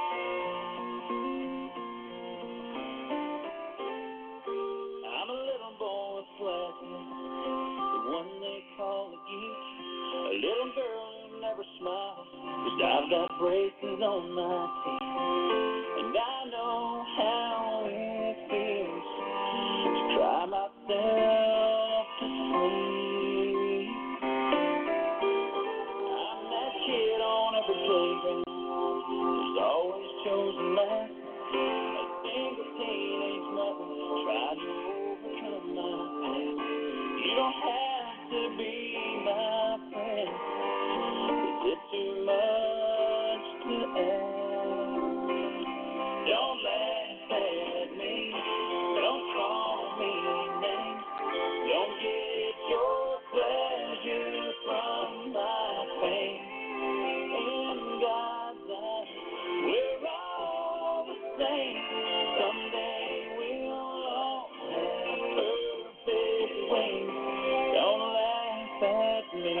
I'm a little boy with flatness, the one they call a geek. A little girl who never smiles, 'cause I've got braces on my teeth. And I know how it feels to cry myself to sleep. I'm that kid on every playground who's always chosen last. A single teenage mother tried to overcome my past. You don't have to be my friend. Is it too much to ask? Don't laugh at me. Don't call me names. Don't get your pleasure from my pain. In God's eyes, we're all the same. Someday we'll all have perfect wings. Don't laugh at me.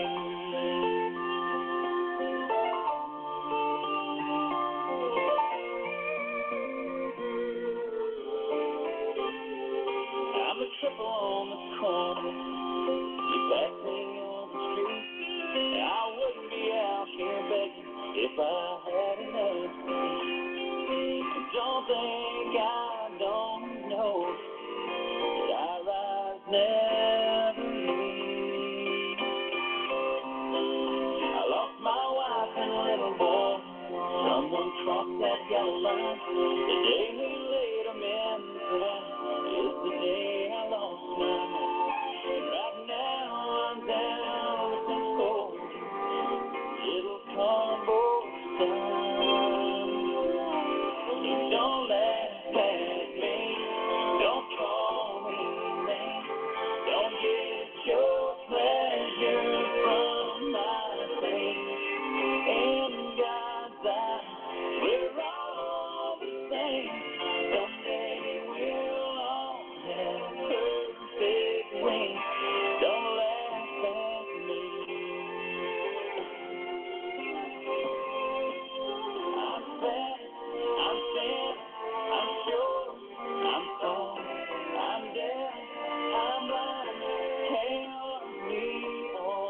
I'm a triple on the corner. You pass me on the street. I wouldn't be out here begging if I had enough to eat. And don't think I don't know that our eyes never meet. I lost my wife and little boy. Someone crossed that yellow line. The day we laid them in the ground is the day I lost my mind. And right now I'm down with some cold little cardboard sign. So don't laugh at me. Don't call me names. Don't get your pleasure from my face. In God's eyes, we're all the same. Someday we'll all have perfect wings. Don't laugh at me. I'm fat, I'm thin, I'm short, I'm tall, I'm deaf, I'm blind. Help me all.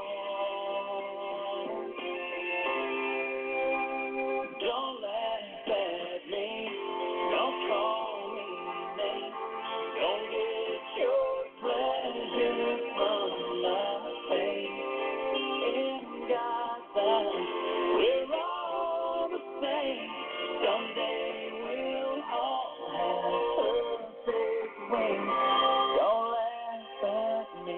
Don't laugh at me. Don't call me names. Don't get your pleasure from my face. In God's eyes, we're all the same. Someday we'll all have perfect wings. Don't laugh at me.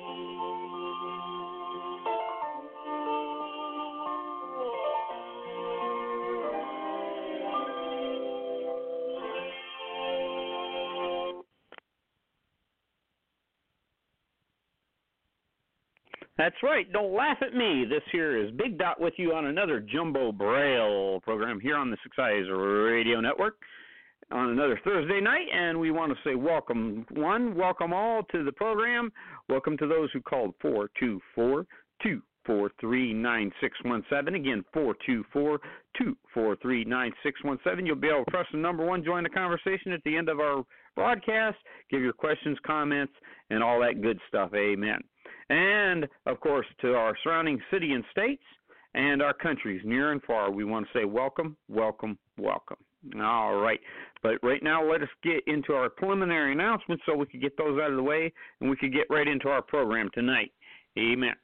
That's right. Don't laugh at me. This here is Big Dot with you on another Jumbo Braille program here on the Six Eyes Radio Network on another Thursday night, and we want to say welcome welcome all to the program. Welcome to those who called 424-243-9617. Again, 424-243-9617. You'll be able to press the number 1, join the conversation at the end of our broadcast, give your questions, comments, and all that good stuff. Amen. And, of course, to our surrounding city and states and our countries near and far, we want to say welcome, welcome, welcome. All right. But right now, let us get into our preliminary announcements so we can get those out of the way and we can get right into our program tonight. Amen.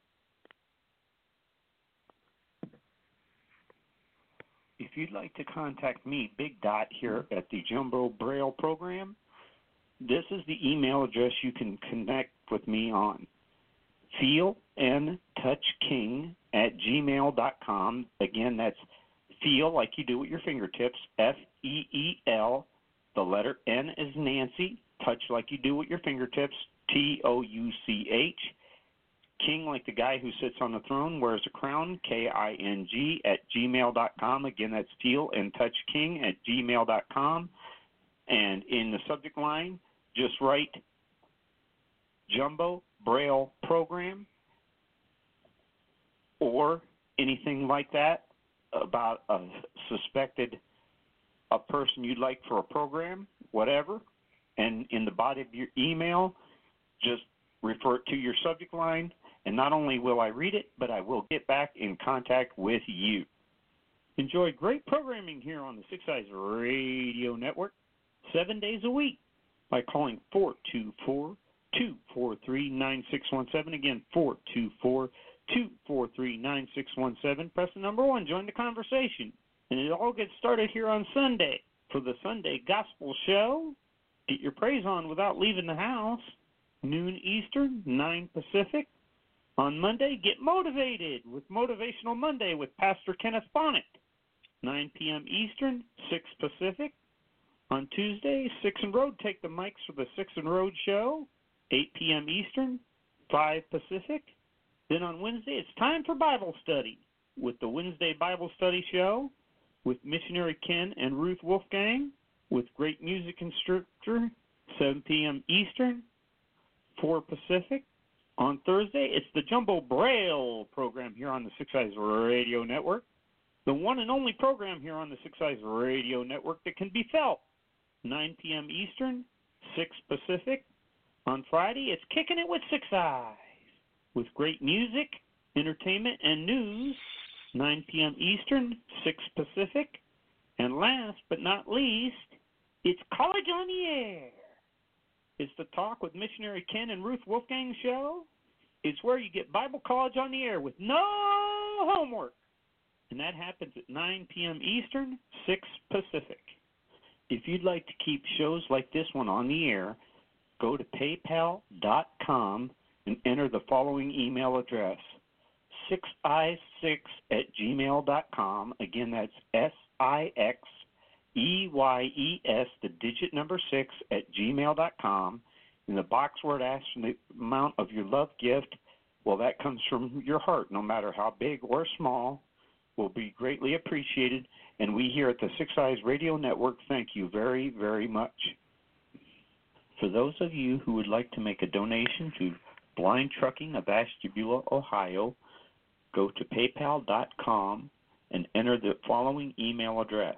If you'd like to contact me, Big Dot, here at the Jumbo Braille program, this is the email address you can connect with me on. feelntouchking@gmail.com. Again, that's feel like you do with your fingertips, F-E-E-L, the letter N is Nancy, touch like you do with your fingertips, T-O-U-C-H, king like the guy who sits on the throne, wears a crown, K-I-N-G, @gmail.com. Again, that's feelntouchking@gmail.com. And in the subject line, just write Jumbo Braille program or anything like that about a suspected a person you'd like for a program, whatever, and in the body of your email, just refer it to your subject line, and not only will I read it, but I will get back in contact with you. Enjoy great programming here on the Six Eyes Radio Network 7 days a week by calling 424-243-9617. Again, 424-243-9617. Press the number 1. Join the conversation. And it all gets started here on Sunday for the Sunday Gospel Show. Get your praise on without leaving the house. Noon Eastern, 9 Pacific. On Monday, get motivated with Motivational Monday with Pastor Kenneth Bonnet. 9 p.m. Eastern, 6 Pacific. On Tuesday, Six and Road take the mics for the Six and Road Show. 8 p.m. Eastern, 5 Pacific. Then on Wednesday, it's time for Bible study with the Wednesday Bible Study Show with missionary Ken and Ruth Wolfgang with great music instructor, 7 p.m. Eastern, 4 Pacific. On Thursday, it's the Jumbo Braille program here on the Six Eyes Radio Network, the one and only program here on the Six Eyes Radio Network that can be felt. 9 p.m. Eastern, 6 Pacific. On Friday, it's Kicking It with Six Eyes with great music, entertainment, and news. 9 p.m. Eastern, 6 Pacific. And last but not least, it's College on the Air. It's the Talk with Missionary Ken and Ruth Wolfgang show. It's where you get Bible College on the Air with no homework. And that happens at 9 p.m. Eastern, 6 Pacific. If you'd like to keep shows like this one on the air, go to paypal.com and enter the following email address, sixeyes6@gmail.com. Again, that's SIXEYES, the digit number 6, @gmail.com. In the box where it asks for the amount of your love gift, well, that comes from your heart, no matter how big or small, will be greatly appreciated. And we here at the Six Eyes Radio Network thank you very, very much. For those of you who would like to make a donation to Blind Trucking of Ashtabula, Ohio, go to paypal.com and enter the following email address,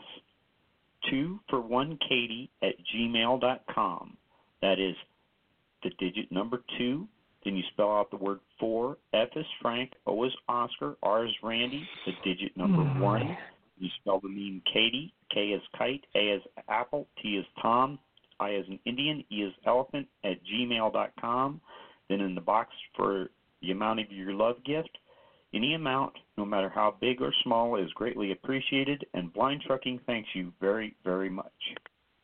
2for1katie@gmail.com. That is the digit number 2, then you spell out the word 4, F is Frank, O is Oscar, R is Randy, the digit number 1. You spell the name Katie, K is Kite, A is Apple, T is Tom, I is an Indian, E is Elephant, @gmail.com. Then in the box for the amount of your love gift, any amount, no matter how big or small, is greatly appreciated, and Blind Trucking thanks you very, very much.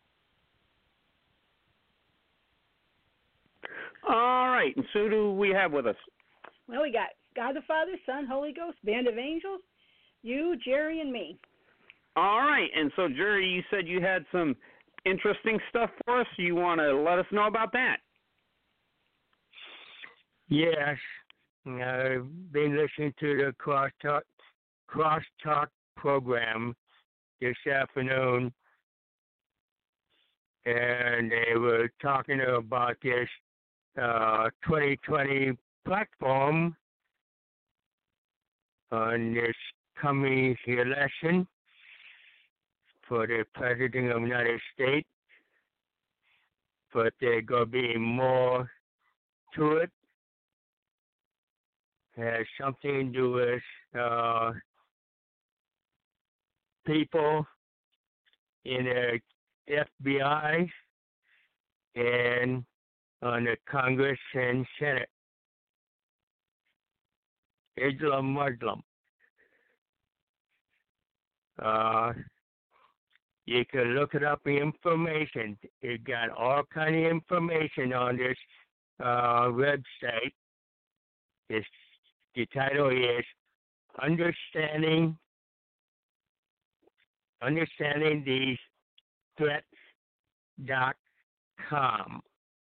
All right, and so who do we have with us? Well, we got God the Father, Son, Holy Ghost, Band of Angels, you, Jerry, and me. All right, and so Jerry, you said you had some interesting stuff for us. You want to let us know about that? Yes, I've been listening to the Crosstalk program this afternoon, and they were talking about this 2020 platform on this coming election for the President of the United States, but there's going to be more to it. It has something to do with people in the FBI and on the Congress and Senate. Islam Muslim. You can look it up in information. It got all kind of information on this website. The title is Understanding the Threat.com.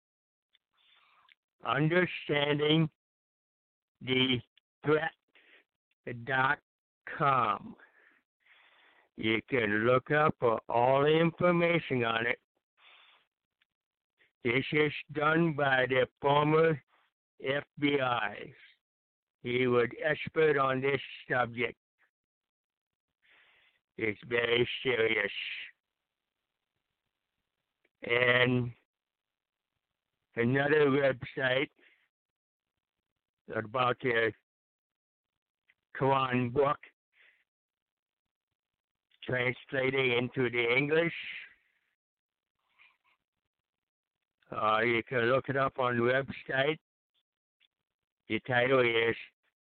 Understanding the Threat.com. You can look up for all the information on it. This is done by the former FBI. He was expert on this subject. It's very serious. and another website about the Quran book, translated into the English. You can look it up on the website. The title is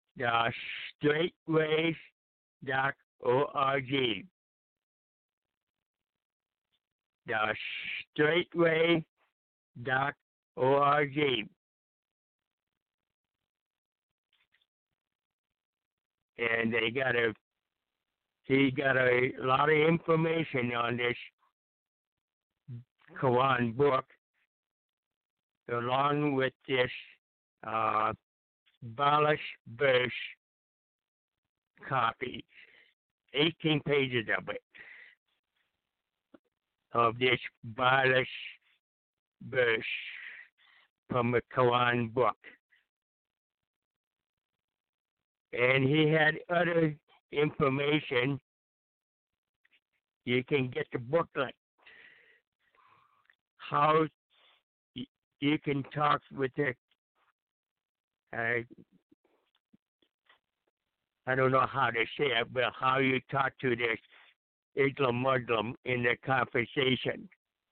thestraightways.org. thestraightway.org. And he got a lot of information on this Quran book, along with this Balish verse copy, 18 pages of this Balish verse from the Quran book. And he had other information. You can get the booklet, how you can talk with the, I don't know how to say it, but how you talk to the Islam Muslim in the conversation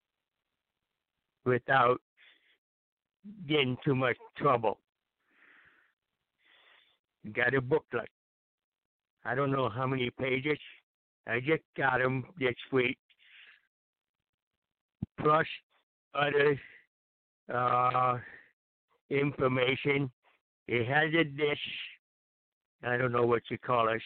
without getting too much trouble. Got a booklet. I don't know how many pages. I just got them this week. Plus other information. It has a dish. I don't know what you call it.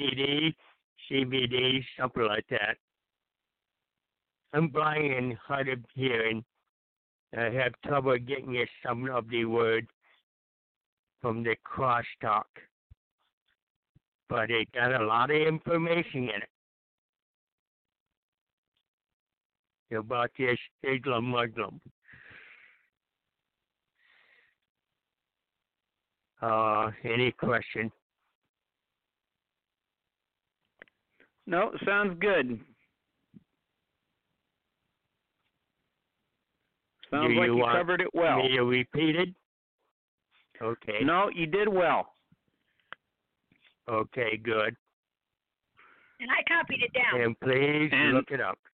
CBD, something like that. I'm blind and hard of hearing. I have trouble getting some of the word from the crosstalk. But it got a lot of information in it about this Islam Muslim. Any question? No, sounds good. Sounds like you covered it well. Me to repeat it? Okay. No, you did well. Okay, good. And I copied it down. And please look it up.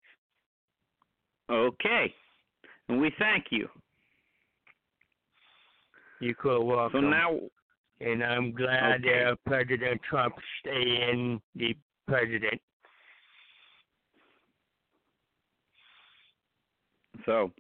Okay. And we thank you. You're quite welcome. So now, and I'm glad President Trump stay in the president. So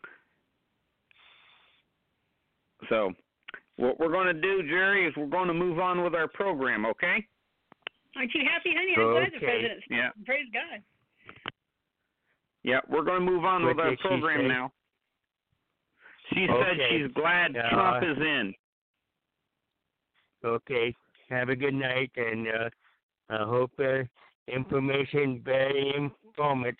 what we're going to do, Jerry, is we're going to move on with our program, okay? Aren't you happy, honey? I'm glad the president's Praise God. Yeah, we're going to move on with our program now. She said she's glad Trump is in. Okay. Have a good night, and I hope information very informative.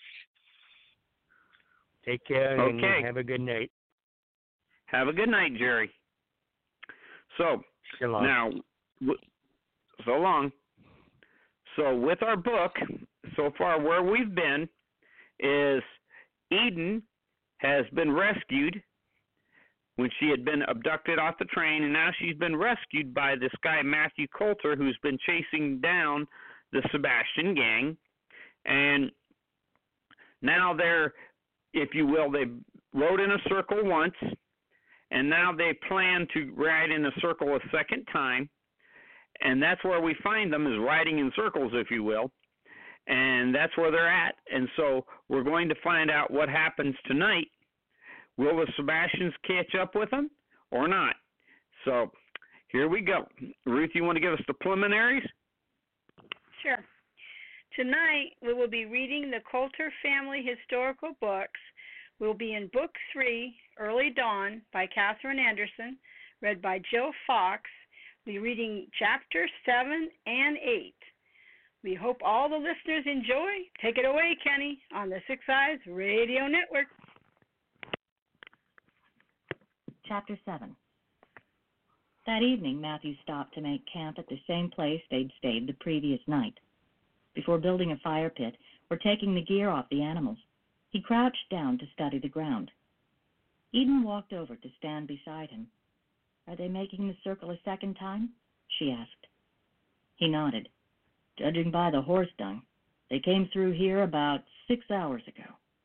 Take care, and have a good night. Have a good night, Jerry. So, now, so long. So, with our book, so far where we've been is Eden has been rescued when she had been abducted off the train, and now she's been rescued by this guy, Matthew Coulter, who's been chasing down the Sebastian gang. And now they're, if you will, they rode in a circle once, and now they plan to ride in a circle a second time, and that's where we find them, is riding in circles, if you will, and that's where they're at. And so we're going to find out what happens tonight. Will the Sebastians catch up with them or not? So here we go. Ruth, you want to give us the preliminaries? Sure. Tonight we will be reading the Coulter family historical books. We'll be in Book 3, Early Dawn, by Catherine Anderson, read by Jill Fox. We'll be reading Chapter 7 and 8. We hope all the listeners enjoy. Take it away, Kenny, on the Six Eyes Radio Network. Chapter 7. That evening, Matthew stopped to make camp at the same place they'd stayed the previous night. Before building a fire pit or taking the gear off the animals, He crouched down to study the ground. Eden walked over to stand beside him. "Are they making the circle a second time?" she asked. He nodded. "Judging by the horse dung, they came through here about 6 hours ago."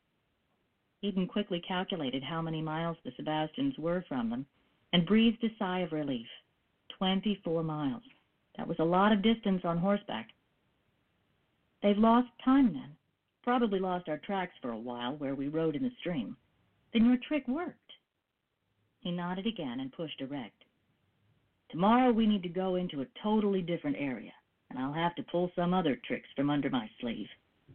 Eden quickly calculated how many miles the Sebastians were from them and breathed a sigh of relief. 24 miles. That was a lot of distance on horseback. "They've lost time then. Probably lost our tracks for a while where we rode in the stream. Then your trick worked." He nodded again and pushed erect. "Tomorrow we need to go into a totally different area, and I'll have to pull some other tricks from under my sleeve."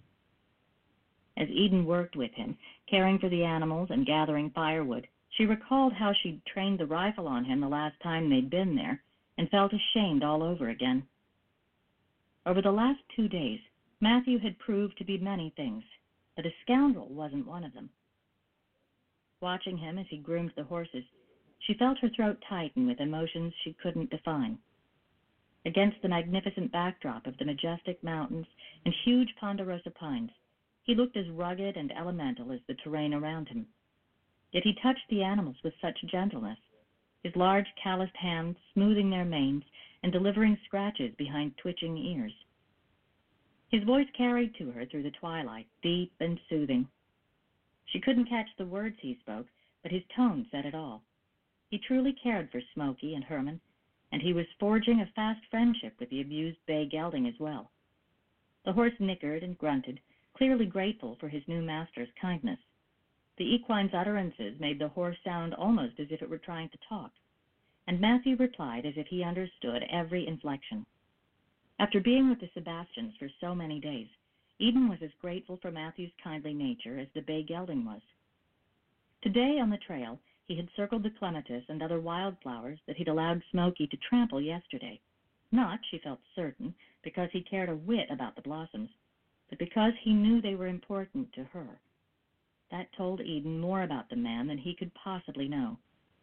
As Eden worked with him, caring for the animals and gathering firewood, she recalled how she'd trained the rifle on him the last time they'd been there and felt ashamed all over again. Over the last 2 days, Matthew had proved to be many things, but a scoundrel wasn't one of them. Watching him as he groomed the horses, she felt her throat tighten with emotions she couldn't define. Against the magnificent backdrop of the majestic mountains and huge ponderosa pines, he looked as rugged and elemental as the terrain around him. Yet he touched the animals with such gentleness, his large calloused hands smoothing their manes and delivering scratches behind twitching ears. His voice carried to her through the twilight, deep and soothing. She couldn't catch the words he spoke, but his tone said it all. He truly cared for Smokey and Herman, and he was forging a fast friendship with the abused bay gelding as well. The horse nickered and grunted, clearly grateful for his new master's kindness. The equine's utterances made the horse sound almost as if it were trying to talk, and Matthew replied as if he understood every inflection. After being with the Sebastians for so many days, Eden was as grateful for Matthew's kindly nature as the bay gelding was. Today on the trail, he had circled the clematis and other wildflowers that he'd allowed Smokey to trample yesterday. Not, she felt certain, because he cared a whit about the blossoms, but because he knew they were important to her. That told Eden more about the man than he could possibly know.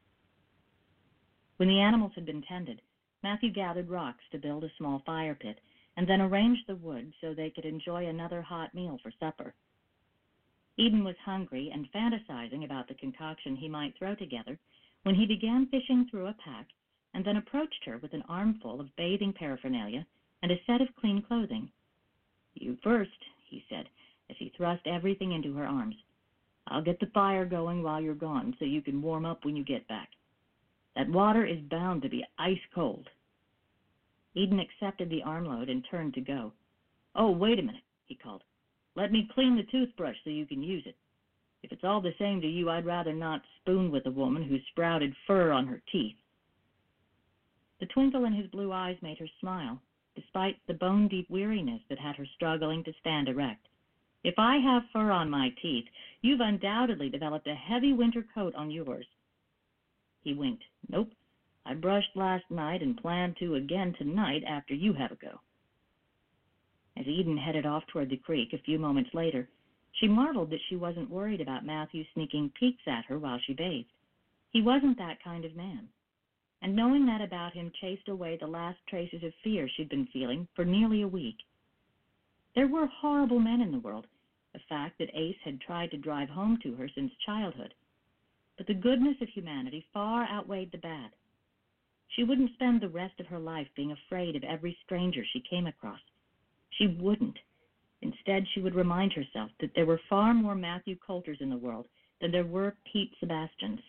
When the animals had been tended, Matthew gathered rocks to build a small fire pit, and then arranged the wood so they could enjoy another hot meal for supper. Eden was hungry and fantasizing about the concoction he might throw together when he began fishing through a pack and then approached her with an armful of bathing paraphernalia and a set of clean clothing. "You first," he said, as he thrust everything into her arms. "I'll get the fire going while you're gone so you can warm up when you get back. That water is bound to be ice cold." Eden accepted the armload and turned to go. "Oh, wait a minute," he called. "Let me clean the toothbrush so you can use it. If it's all the same to you, I'd rather not spoon with a woman who's sprouted fur on her teeth." The twinkle in his blue eyes made her smile, despite the bone-deep weariness that had her struggling to stand erect. "If I have fur on my teeth, you've undoubtedly developed a heavy winter coat on yours." He winked. "Nope. I brushed last night and plan to again tonight after you have a go." As Eden headed off toward the creek a few moments later, she marveled that she wasn't worried about Matthew sneaking peeks at her while she bathed. He wasn't that kind of man. And knowing that about him chased away the last traces of fear she'd been feeling for nearly a week. There were horrible men in the world, a fact that Ace had tried to drive home to her since childhood. But the goodness of humanity far outweighed the bad. She wouldn't spend the rest of her life being afraid of every stranger she came across. She wouldn't. Instead, she would remind herself that there were far more Matthew Coulters in the world than there were Pete Sebastians.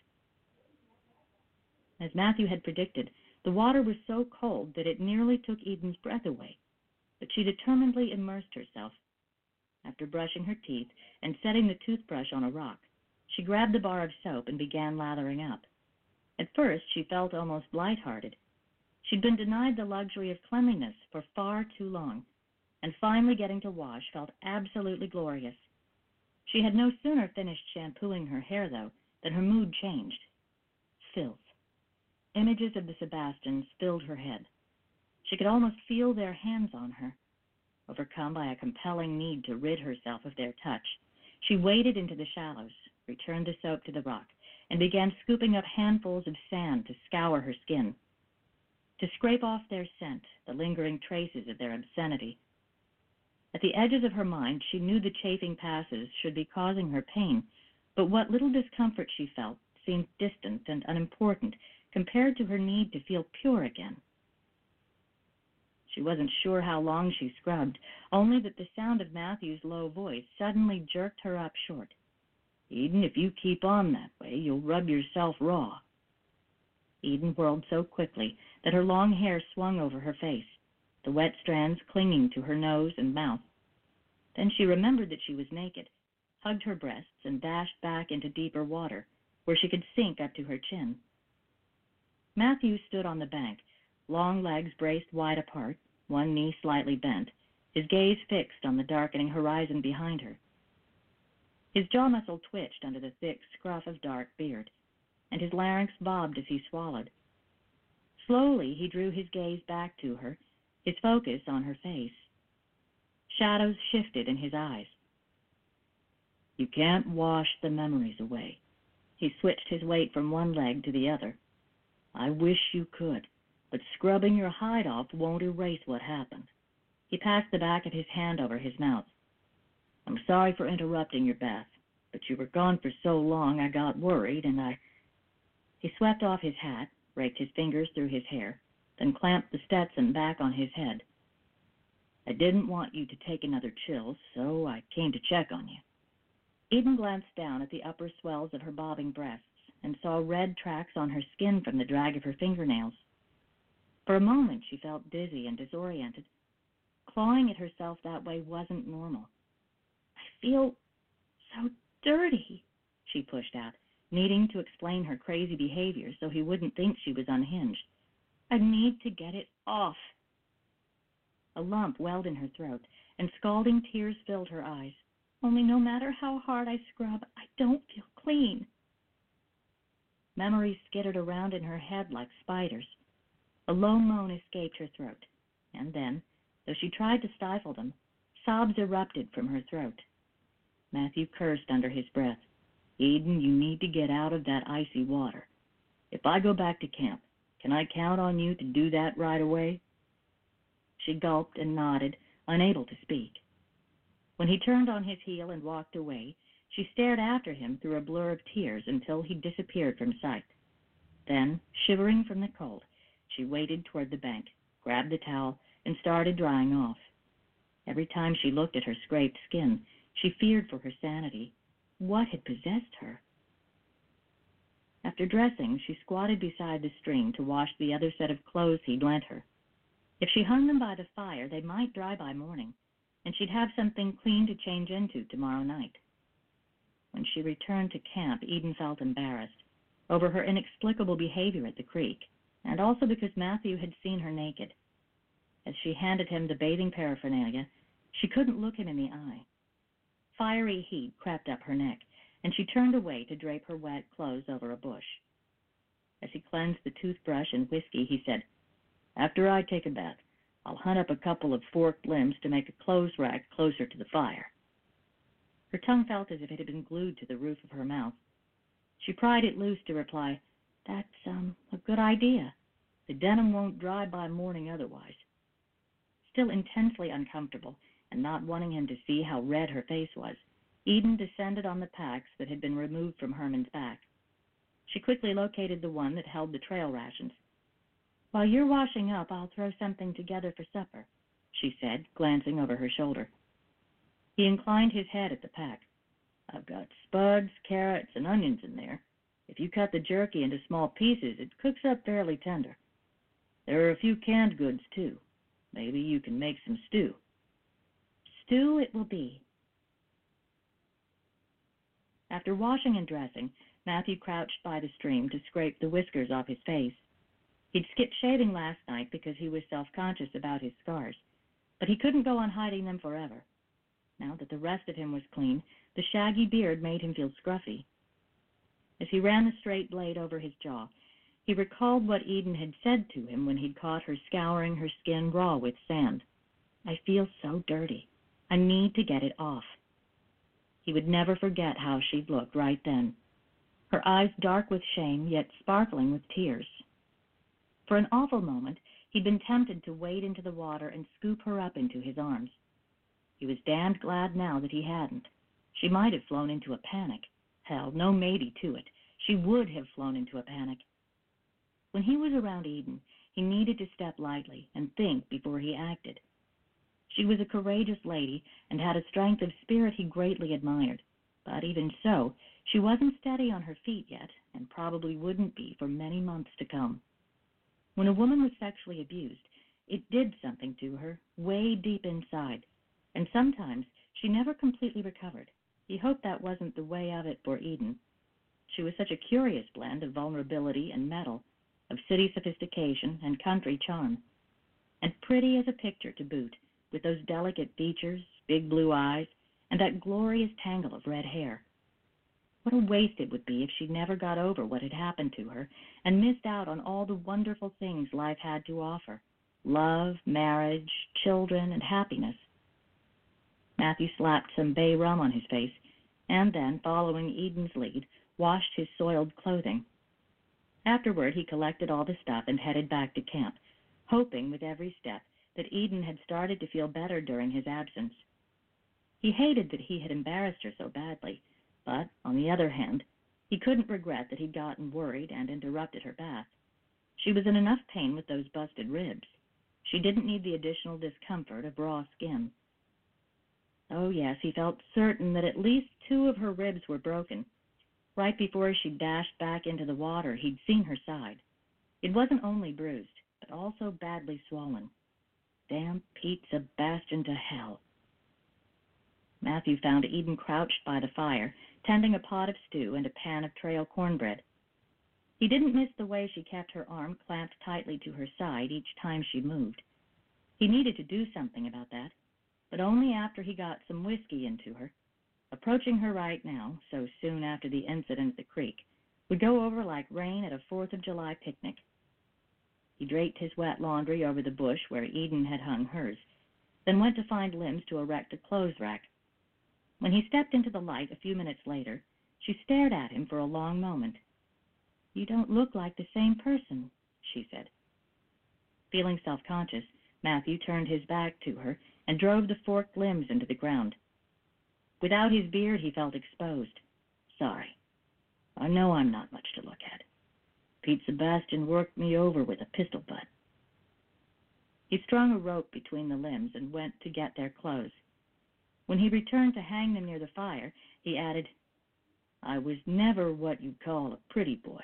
As Matthew had predicted, the water was so cold that it nearly took Eden's breath away, but she determinedly immersed herself. After brushing her teeth and setting the toothbrush on a rock, she grabbed the bar of soap and began lathering up. At first, she felt almost lighthearted. She'd been denied the luxury of cleanliness for far too long, and finally getting to wash felt absolutely glorious. She had no sooner finished shampooing her hair, though, than her mood changed. Filth. Images of the Sebastians filled her head. She could almost feel their hands on her. Overcome by a compelling need to rid herself of their touch, she waded into the shallows, returned the soap to the rock, and began scooping up handfuls of sand to scour her skin, to scrape off their scent, the lingering traces of their obscenity. At the edges of her mind, she knew the chafing passes should be causing her pain, but what little discomfort she felt seemed distant and unimportant compared to her need to feel pure again. She wasn't sure how long she scrubbed, only that the sound of Matthew's low voice suddenly jerked her up short. "Eden, if you keep on that way, you'll rub yourself raw." Eden whirled so quickly that her long hair swung over her face, the wet strands clinging to her nose and mouth. Then she remembered that she was naked, hugged her breasts, and dashed back into deeper water, where she could sink up to her chin. Matthew stood on the bank, long legs braced wide apart, one knee slightly bent, his gaze fixed on the darkening horizon behind her. His jaw muscle twitched under the thick scruff of dark beard, and his larynx bobbed as he swallowed. Slowly he drew his gaze back to her, his focus on her face. Shadows shifted in his eyes. "You can't wash the memories away." He switched his weight from one leg to the other. "I wish you could, but scrubbing your hide off won't erase what happened." He passed the back of his hand over his mouth. "I'm sorry for interrupting your bath, but you were gone for so long I got worried and He swept off his hat, raked his fingers through his hair, then clamped the Stetson back on his head. "I didn't want you to take another chill, so I came to check on you." Eden glanced down at the upper swells of her bobbing breasts and saw red tracks on her skin from the drag of her fingernails. For a moment she felt dizzy and disoriented. Clawing at herself that way wasn't normal. "I feel so dirty," she pushed out, needing to explain her crazy behavior so he wouldn't think she was unhinged. "I need to get it off." A lump welled in her throat, and scalding tears filled her eyes. "Only no matter how hard I scrub, I don't feel clean." Memories skittered around in her head like spiders. A low moan escaped her throat, and then, though she tried to stifle them, sobs erupted from her throat. Matthew cursed under his breath. "Eden, you need to get out of that icy water. If I go back to camp, can I count on you to do that right away?" She gulped and nodded, unable to speak. When he turned on his heel and walked away, she stared after him through a blur of tears until he disappeared from sight. Then, shivering from the cold, she waded toward the bank, grabbed the towel, and started drying off. Every time she looked at her scraped skin, she feared for her sanity. What had possessed her? After dressing, she squatted beside the stream to wash the other set of clothes he'd lent her. If she hung them by the fire, they might dry by morning, and she'd have something clean to change into tomorrow night. When she returned to camp, Eden felt embarrassed over her inexplicable behavior at the creek, and also because Matthew had seen her naked. As she handed him the bathing paraphernalia, she couldn't look him in the eye. Fiery heat crept up her neck, and she turned away to drape her wet clothes over a bush. As he cleansed the toothbrush and whiskey, he said, "After I take a bath, I'll hunt up a couple of forked limbs to make a clothes rack closer to the fire." Her tongue felt as if it had been glued to the roof of her mouth. She pried it loose to reply, "That's a good idea. The denim won't dry by morning otherwise." Still intensely uncomfortable, and not wanting him to see how red her face was, Eden descended on the packs that had been removed from Herman's back. She quickly located the one that held the trail rations. "While you're washing up, I'll throw something together for supper," she said, glancing over her shoulder. He inclined his head at the pack. "I've got spuds, carrots, and onions in there. If you cut the jerky into small pieces, it cooks up fairly tender. There are a few canned goods, too. Maybe you can make some stew." "Stew it will be." After washing and dressing, Matthew crouched by the stream to scrape the whiskers off his face. He'd skipped shaving last night because he was self-conscious about his scars, but he couldn't go on hiding them forever. Now that the rest of him was clean, the shaggy beard made him feel scruffy. As he ran the straight blade over his jaw, he recalled what Eden had said to him when he'd caught her scouring her skin raw with sand. "I feel so dirty. I need to get it off." He would never forget how she'd looked right then, her eyes dark with shame, yet sparkling with tears. For an awful moment, he'd been tempted to wade into the water and scoop her up into his arms. He was damned glad now that he hadn't. She might have flown into a panic. Hell, no maybe to it. She would have flown into a panic. When he was around Eden, he needed to step lightly and think before he acted. She was a courageous lady and had a strength of spirit he greatly admired. But even so, she wasn't steady on her feet yet, and probably wouldn't be for many months to come. When a woman was sexually abused, it did something to her, way deep inside, and sometimes she never completely recovered. He hoped that wasn't the way of it for Eden. She was such a curious blend of vulnerability and mettle, of city sophistication and country charm, and pretty as a picture to boot, with those delicate features, big blue eyes, and that glorious tangle of red hair. What a waste it would be if she never got over what had happened to her and missed out on all the wonderful things life had to offer: love, marriage, children, and happiness. Matthew slapped some bay rum on his face and then, following Eden's lead, washed his soiled clothing. Afterward, he collected all the stuff and headed back to camp, hoping with every step that Eden had started to feel better during his absence. He hated that he had embarrassed her so badly, but, on the other hand, he couldn't regret that he'd gotten worried and interrupted her bath. She was in enough pain with those busted ribs. She didn't need the additional discomfort of raw skin. Oh, yes, he felt certain that at least 2 of her ribs were broken. Right before she dashed back into the water, he'd seen her side. It wasn't only bruised, but also badly swollen. Damn Pete Sebastian to hell. Matthew found Eden crouched by the fire, tending a pot of stew and a pan of trail cornbread. He didn't miss the way she kept her arm clamped tightly to her side each time she moved. He needed to do something about that, but only after he got some whiskey into her. Approaching her right now, so soon after the incident at the creek, would go over like rain at a 4th of July picnic. He draped his wet laundry over the bush where Eden had hung hers, then went to find limbs to erect a clothes rack. When he stepped into the light a few minutes later, she stared at him for a long moment. "You don't look like the same person," she said. Feeling self-conscious, Matthew turned his back to her and drove the forked limbs into the ground. Without his beard, he felt exposed. "Sorry. I know I'm not much to look at. Pete Sebastian worked me over with a pistol butt." He strung a rope between the limbs and went to get their clothes. When he returned to hang them near the fire, he added, "I was never what you'd call a pretty boy."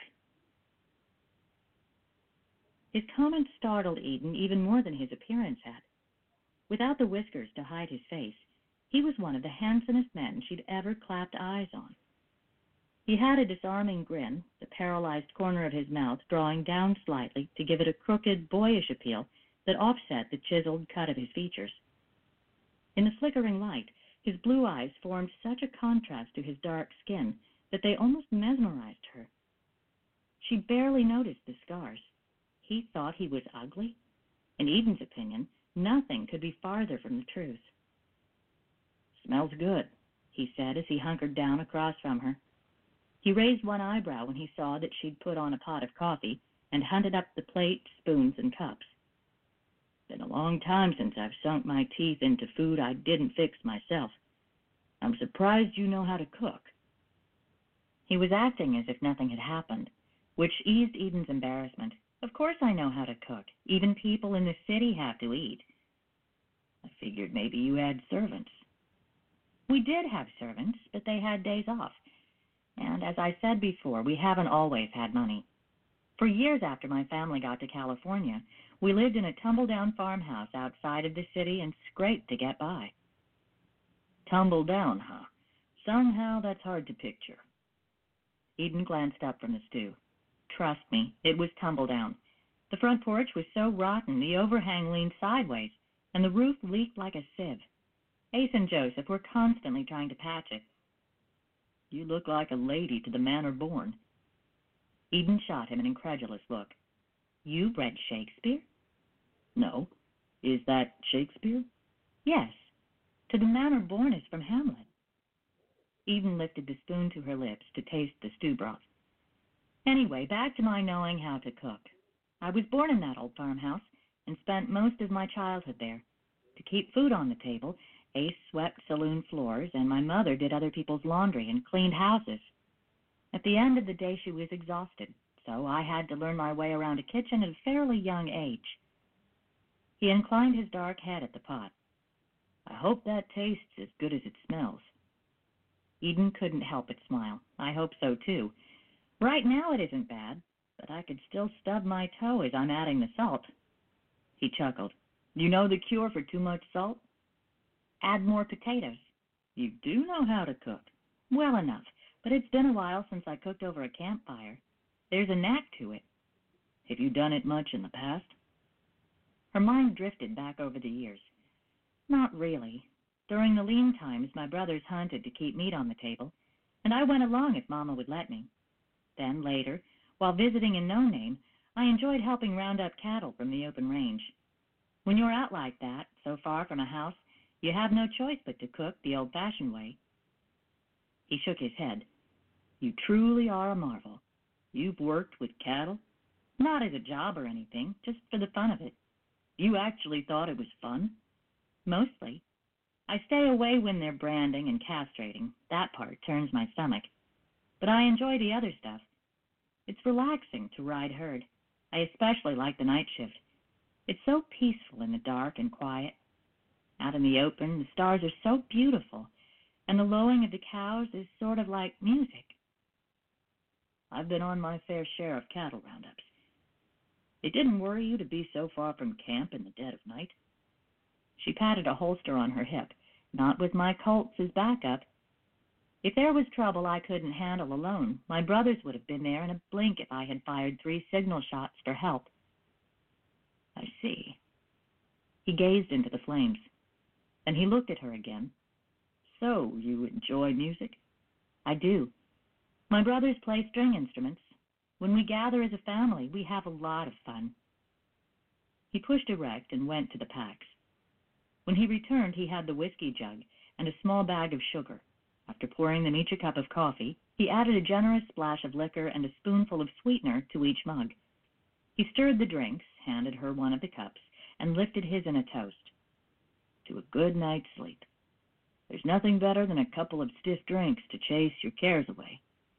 His comment startled Eden even more than his appearance had. Without the whiskers to hide his face, he was one of the handsomest men she'd ever clapped eyes on. He had a disarming grin, the paralyzed corner of his mouth drawing down slightly to give it a crooked, boyish appeal that offset the chiseled cut of his features. In the flickering light, his blue eyes formed such a contrast to his dark skin that they almost mesmerized her. She barely noticed the scars. He thought he was ugly? In Eden's opinion, nothing could be farther from the truth. "Smells good," he said as he hunkered down across from her. He raised one eyebrow when he saw that she'd put on a pot of coffee and hunted up the plate, spoons, and cups. "Been a long time since I've sunk my teeth into food I didn't fix myself. I'm surprised you know how to cook." He was acting as if nothing had happened, which eased Eden's embarrassment. "Of course I know how to cook. Even people in the city have to eat." "I figured maybe you had servants." "We did have servants, but they had days off. And as I said before, we haven't always had money. For years after my family got to California, we lived in a tumble-down farmhouse outside of the city and scraped to get by." "Tumble-down, huh? Somehow that's hard to picture." Eden glanced up from the stew. "Trust me, it was tumble-down. The front porch was so rotten the overhang leaned sideways, and the roof leaked like a sieve. Ace and Joseph were constantly trying to patch it." "You look like a lady to the manner born." Eden shot him an incredulous look. "You read Shakespeare?" "No. Is that Shakespeare?" "Yes. To the manner born is from Hamlet." Eden lifted the spoon to her lips to taste the stew broth. "Anyway, back to my knowing how to cook. I was born in that old farmhouse and spent most of my childhood there. To keep food on the table, Ace swept saloon floors, and my mother did other people's laundry and cleaned houses. At the end of the day, she was exhausted, so I had to learn my way around a kitchen at a fairly young age. He inclined his dark head at the pot. I hope that tastes as good as it smells. Eden couldn't help but smile. I hope so, too. Right now it isn't bad, but I could still stub my toe as I'm adding the salt. He chuckled. You know the cure for too much salt? Add more potatoes. You do know how to cook. Well enough, but it's been a while since I cooked over a campfire. There's a knack to it. Have you done it much in the past? Her mind drifted back over the years. Not really. During the lean times, my brothers hunted to keep meat on the table, and I went along if Mama would let me. Then later, while visiting in No Name, I enjoyed helping round up cattle from the open range. When you're out like that, so far from a house, you have no choice but to cook the old-fashioned way. He shook his head. You truly are a marvel. You've worked with cattle? Not as a job or anything, just for the fun of it. You actually thought it was fun? Mostly. I stay away when they're branding and castrating. That part turns my stomach. But I enjoy the other stuff. It's relaxing to ride herd. I especially like the night shift. It's so peaceful in the dark and quiet. Out in the open, the stars are so beautiful, and the lowing of the cows is sort of like music. I've been on my fair share of cattle roundups. It didn't worry you to be so far from camp in the dead of night? She patted a holster on her hip, not with my Colts as backup. If there was trouble I couldn't handle alone, my brothers would have been there in a blink if I had fired 3 signal shots for help. I see. He gazed into the flames. Then he looked at her again. So, you enjoy music? I do. My brothers play string instruments. When we gather as a family, we have a lot of fun. He pushed erect and went to the packs. When he returned, he had the whiskey jug and a small bag of sugar. After pouring them each a cup of coffee, he added a generous splash of liquor and a spoonful of sweetener to each mug. He stirred the drinks, handed her one of the cups, and lifted his in a toast. To a good night's sleep. There's nothing better than a couple of stiff drinks to chase your cares away.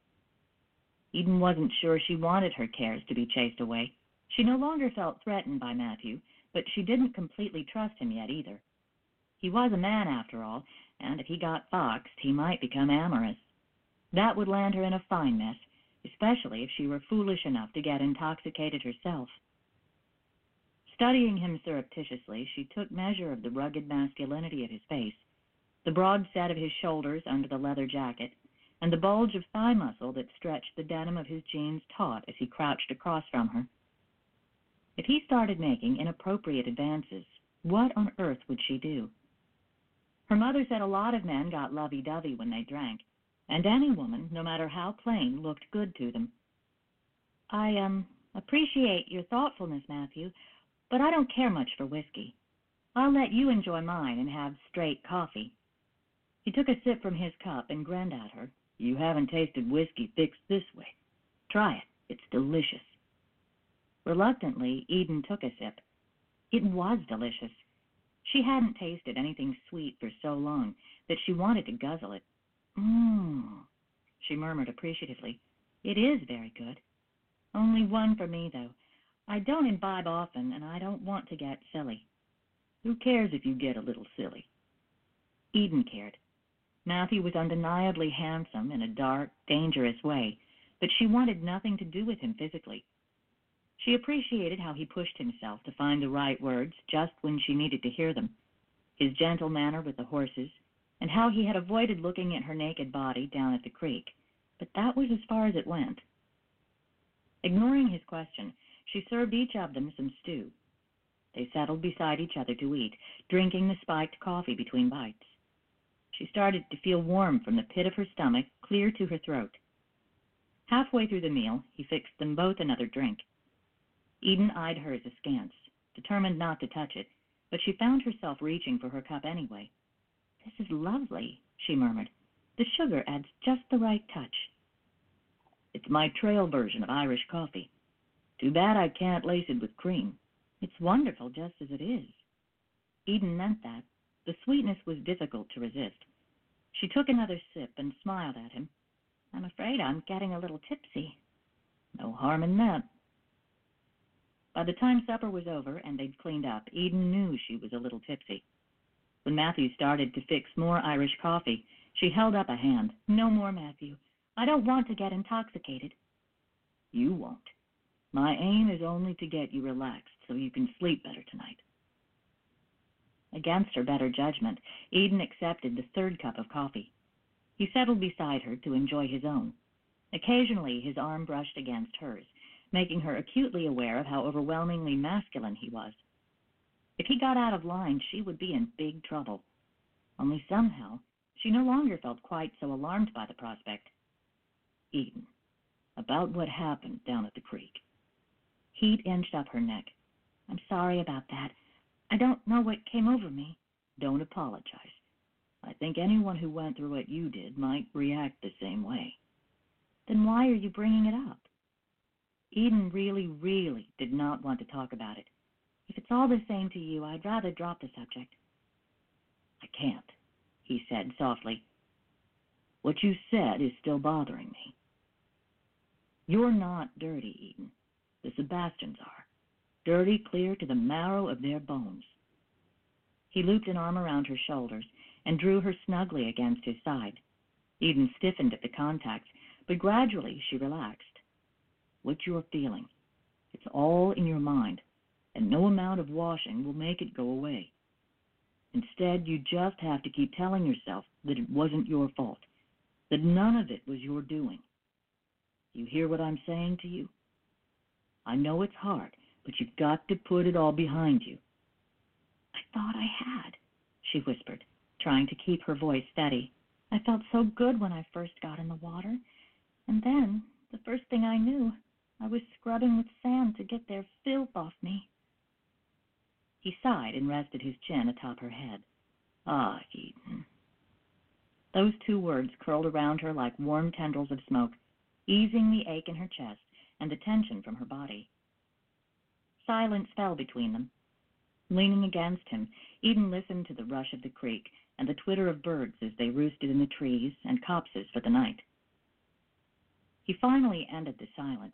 Eden wasn't sure she wanted her cares to be chased away. She no longer felt threatened by Matthew, but she didn't completely trust him yet either. He was a man, after all, and if he got foxed, he might become amorous. That would land her in a fine mess, especially if she were foolish enough to get intoxicated herself. Studying him surreptitiously, she took measure of the rugged masculinity of his face, the broad set of his shoulders under the leather jacket, and the bulge of thigh muscle that stretched the denim of his jeans taut as he crouched across from her. If he started making inappropriate advances, what on earth would she do? Her mother said a lot of men got lovey-dovey when they drank, and any woman, no matter how plain, looked good to them. I appreciate your thoughtfulness, Matthew, but I don't care much for whiskey. I'll let you enjoy mine and have straight coffee. He took a sip from his cup and grinned at her. You haven't tasted whiskey fixed this way. Try it. It's delicious. Reluctantly, Eden took a sip. It was delicious. She hadn't tasted anything sweet for so long that she wanted to guzzle it. She murmured appreciatively. It is very good. Only one for me, though. I don't imbibe often, and I don't want to get silly. Who cares if you get a little silly? Eden cared. Matthew was undeniably handsome in a dark, dangerous way, but she wanted nothing to do with him physically. She appreciated how he pushed himself to find the right words just when she needed to hear them, his gentle manner with the horses, and how he had avoided looking at her naked body down at the creek, but that was as far as it went. Ignoring his question, she served each of them some stew. They settled beside each other to eat, drinking the spiked coffee between bites. She started to feel warm from the pit of her stomach clear to her throat. Halfway through the meal, he fixed them both another drink. Eden eyed hers askance, determined not to touch it, but she found herself reaching for her cup anyway. This is lovely, she murmured. The sugar adds just the right touch. It's my trail version of Irish coffee. Too bad I can't lace it with cream. It's wonderful just as it is. Eden meant that. The sweetness was difficult to resist. She took another sip and smiled at him. I'm afraid I'm getting a little tipsy. No harm in that. By the time supper was over and they'd cleaned up, Eden knew she was a little tipsy. When Matthew started to fix more Irish coffee, she held up a hand. No more, Matthew. I don't want to get intoxicated. You won't. My aim is only to get you relaxed so you can sleep better tonight. Against her better judgment, Eden accepted the third cup of coffee. He settled beside her to enjoy his own. Occasionally, his arm brushed against hers, making her acutely aware of how overwhelmingly masculine he was. If he got out of line, she would be in big trouble. Only somehow, she no longer felt quite so alarmed by the prospect. Eden, about what happened down at the creek. Heat inched up her neck. I'm sorry about that. I don't know what came over me. Don't apologize. I think anyone who went through what you did might react the same way. Then why are you bringing it up? Eden really did not want to talk about it. If it's all the same to you, I'd rather drop the subject. I can't, he said softly. What you said is still bothering me. You're not dirty, Eden. The Sebastians are. Dirty clear to the marrow of their bones. He looped an arm around her shoulders and drew her snugly against his side. Eden stiffened at the contact, but gradually she relaxed. What you're feeling, it's all in your mind, and no amount of washing will make it go away. Instead, you just have to keep telling yourself that it wasn't your fault, that none of it was your doing. You hear what I'm saying to you? I know it's hard, but you've got to put it all behind you. I thought I had, she whispered, trying to keep her voice steady. I felt so good when I first got in the water, and then, the first thing I knew, I was scrubbing with sand to get their filth off me. He sighed and rested his chin atop her head. Ah, Eden. Those two words curled around her like warm tendrils of smoke, easing the ache in her chest and the tension from her body. Silence fell between them. Leaning against him, Eden listened to the rush of the creek and the twitter of birds as they roosted in the trees and copses for the night. He finally ended the silence.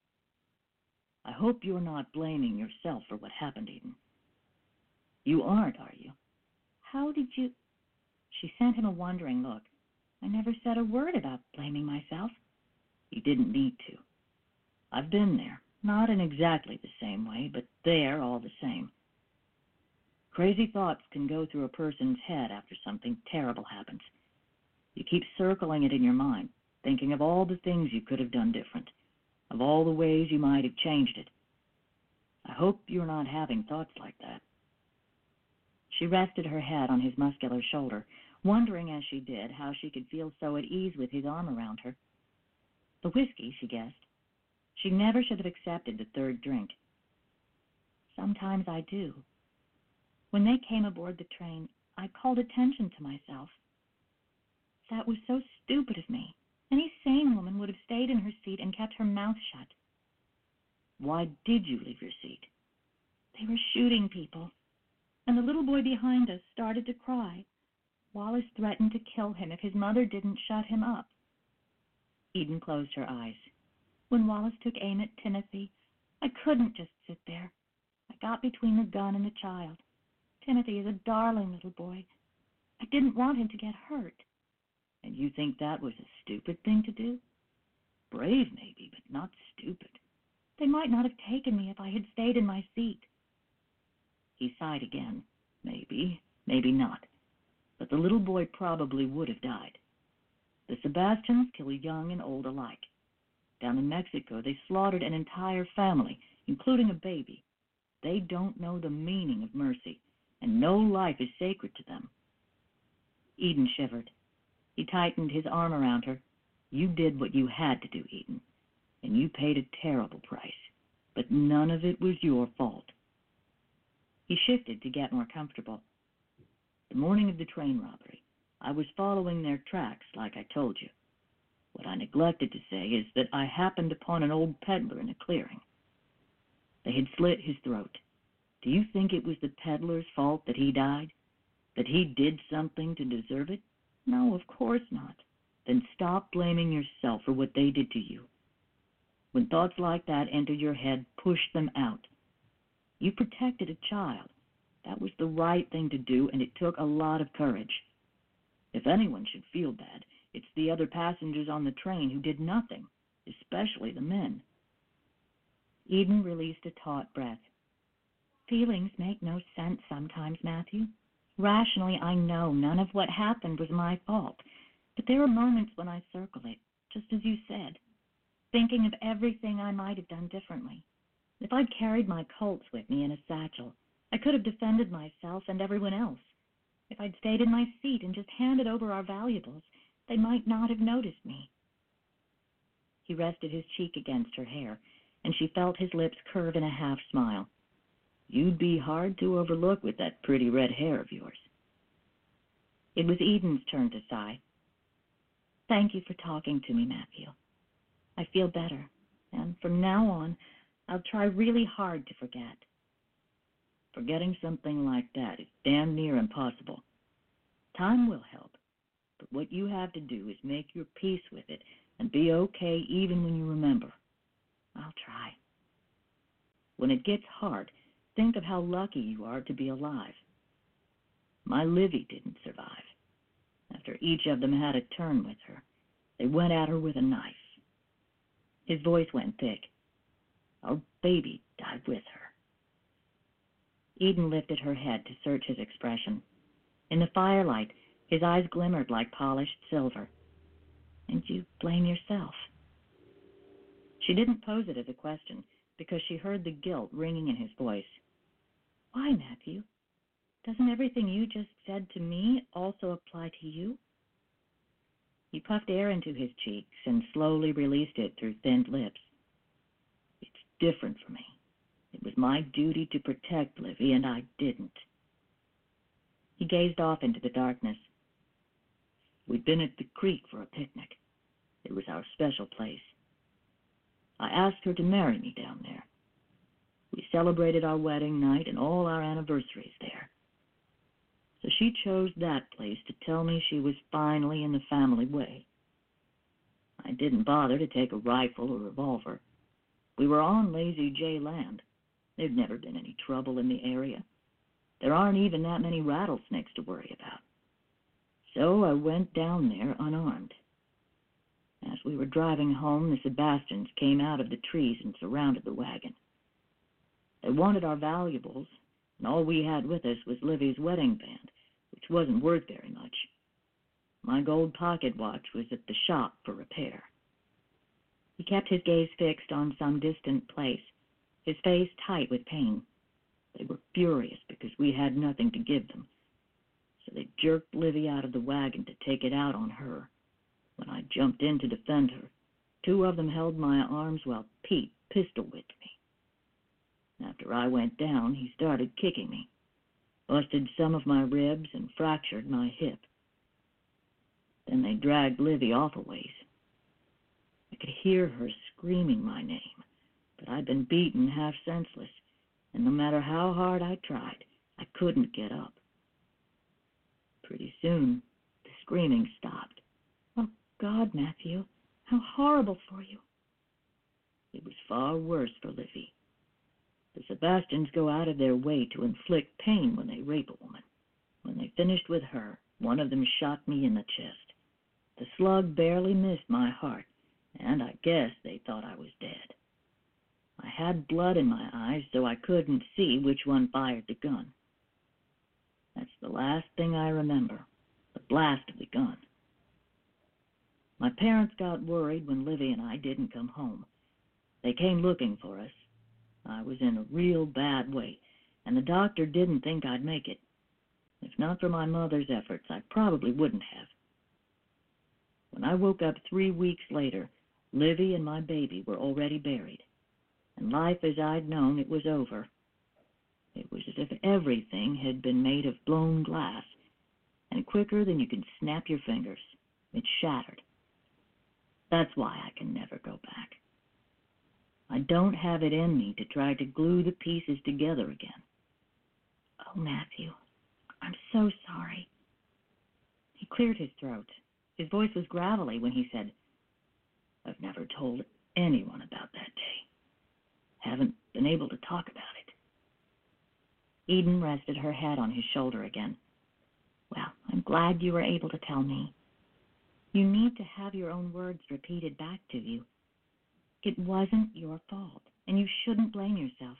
I hope you're not blaming yourself for what happened, Eden. You aren't, are you? How did you... She sent him a wondering look. I never said a word about blaming myself. You didn't need to. I've been there, not in exactly the same way, but there all the same. Crazy thoughts can go through a person's head after something terrible happens. You keep circling it in your mind, thinking of all the things you could have done different, of all the ways you might have changed it. I hope you're not having thoughts like that. She rested her head on his muscular shoulder, wondering as she did how she could feel so at ease with his arm around her. The whiskey, she guessed. She never should have accepted the third drink. Sometimes I do. When they came aboard the train, I called attention to myself. That was so stupid of me. Any sane woman would have stayed in her seat and kept her mouth shut. Why did you leave your seat? They were shooting people, and the little boy behind us started to cry. Wallace threatened to kill him if his mother didn't shut him up. Eden closed her eyes. When Wallace took aim at Timothy, I couldn't just sit there. I got between the gun and the child. Timothy is a darling little boy. I didn't want him to get hurt. And you think that was a stupid thing to do? Brave, maybe, but not stupid. They might not have taken me if I had stayed in my seat. He sighed again. Maybe, maybe not. But the little boy probably would have died. The Sebastians kill young and old alike. Down in Mexico, they slaughtered an entire family, including a baby. They don't know the meaning of mercy, and no life is sacred to them. Eden shivered. He tightened his arm around her. You did what you had to do, Eden, and you paid a terrible price, but none of it was your fault. He shifted to get more comfortable. The morning of the train robbery, I was following their tracks like I told you. What I neglected to say is that I happened upon an old peddler in a clearing. They had slit his throat. Do you think it was the peddler's fault that he died? That he did something to deserve it? No, of course not. Then stop blaming yourself for what they did to you. When thoughts like that enter your head, push them out. You protected a child. That was the right thing to do, and it took a lot of courage. If anyone should feel bad, it's the other passengers on the train who did nothing, especially the men. Eden released a taut breath. Feelings make no sense sometimes, Matthew. Rationally, I know none of what happened was my fault, but there are moments when I circle it, just as you said, thinking of everything I might have done differently. If I'd carried my Colts with me in a satchel, I could have defended myself and everyone else. If I'd stayed in my seat and just handed over our valuables, they might not have noticed me. He rested his cheek against her hair, and she felt his lips curve in a half smile. You'd be hard to overlook with that pretty red hair of yours. It was Eden's turn to sigh. Thank you for talking to me, Matthew. I feel better, and from now on, I'll try really hard to forget. Forgetting something like that is damn near impossible. Time will help, but what you have to do is make your peace with it and be okay even when you remember. I'll try. When it gets hard, think of how lucky you are to be alive. My Livy didn't survive. After each of them had a turn with her, they went at her with a knife. His voice went thick. Our baby died with her. Eden lifted her head to search his expression. In the firelight, his eyes glimmered like polished silver. And you blame yourself. She didn't pose it as a question because she heard the guilt ringing in his voice. Why, Matthew? Doesn't everything you just said to me also apply to you? He puffed air into his cheeks and slowly released it through thinned lips. It's different for me. It was my duty to protect Livy, and I didn't. He gazed off into the darkness. We'd been at the creek for a picnic. It was our special place. I asked her to marry me down there. We celebrated our wedding night and all our anniversaries there. So she chose that place to tell me she was finally in the family way. I didn't bother to take a rifle or revolver. We were on Lazy J land. There'd never been any trouble in the area. There aren't even that many rattlesnakes to worry about. So I went down there unarmed. As we were driving home, the Sebastians came out of the trees and surrounded the wagon. They wanted our valuables, and all we had with us was Livy's wedding band, which wasn't worth very much. My gold pocket watch was at the shop for repair. He kept his gaze fixed on some distant place, his face tight with pain. They were furious because we had nothing to give them, so they jerked Livy out of the wagon to take it out on her. When I jumped in to defend her, two of them held my arms while Pete pistol-whipped me. After I went down, he started kicking me, busted some of my ribs and fractured my hip. Then they dragged Livy off a ways. I could hear her screaming my name, but I'd been beaten half senseless, and no matter how hard I tried, I couldn't get up. Pretty soon, the screaming stopped. Oh, God, Matthew, how horrible for you. It was far worse for Livy. The Sebastians go out of their way to inflict pain when they rape a woman. When they finished with her, one of them shot me in the chest. The slug barely missed my heart, and I guess they thought I was dead. I had blood in my eyes, so I couldn't see which one fired the gun. That's the last thing I remember, the blast of the gun. My parents got worried when Livy and I didn't come home. They came looking for us. I was in a real bad way, and the doctor didn't think I'd make it. If not for my mother's efforts, I probably wouldn't have. When I woke up 3 weeks later, Livy and my baby were already buried, and life as I'd known it was over. It was as if everything had been made of blown glass, and quicker than you could snap your fingers, it shattered. That's why I can never go back. I don't have it in me to try to glue the pieces together again. Oh, Matthew, I'm so sorry. He cleared his throat. His voice was gravelly when he said, I've never told anyone about that day. Haven't been able to talk about it. Eden rested her head on his shoulder again. Well, I'm glad you were able to tell me. You need to have your own words repeated back to you. It wasn't your fault, and you shouldn't blame yourself.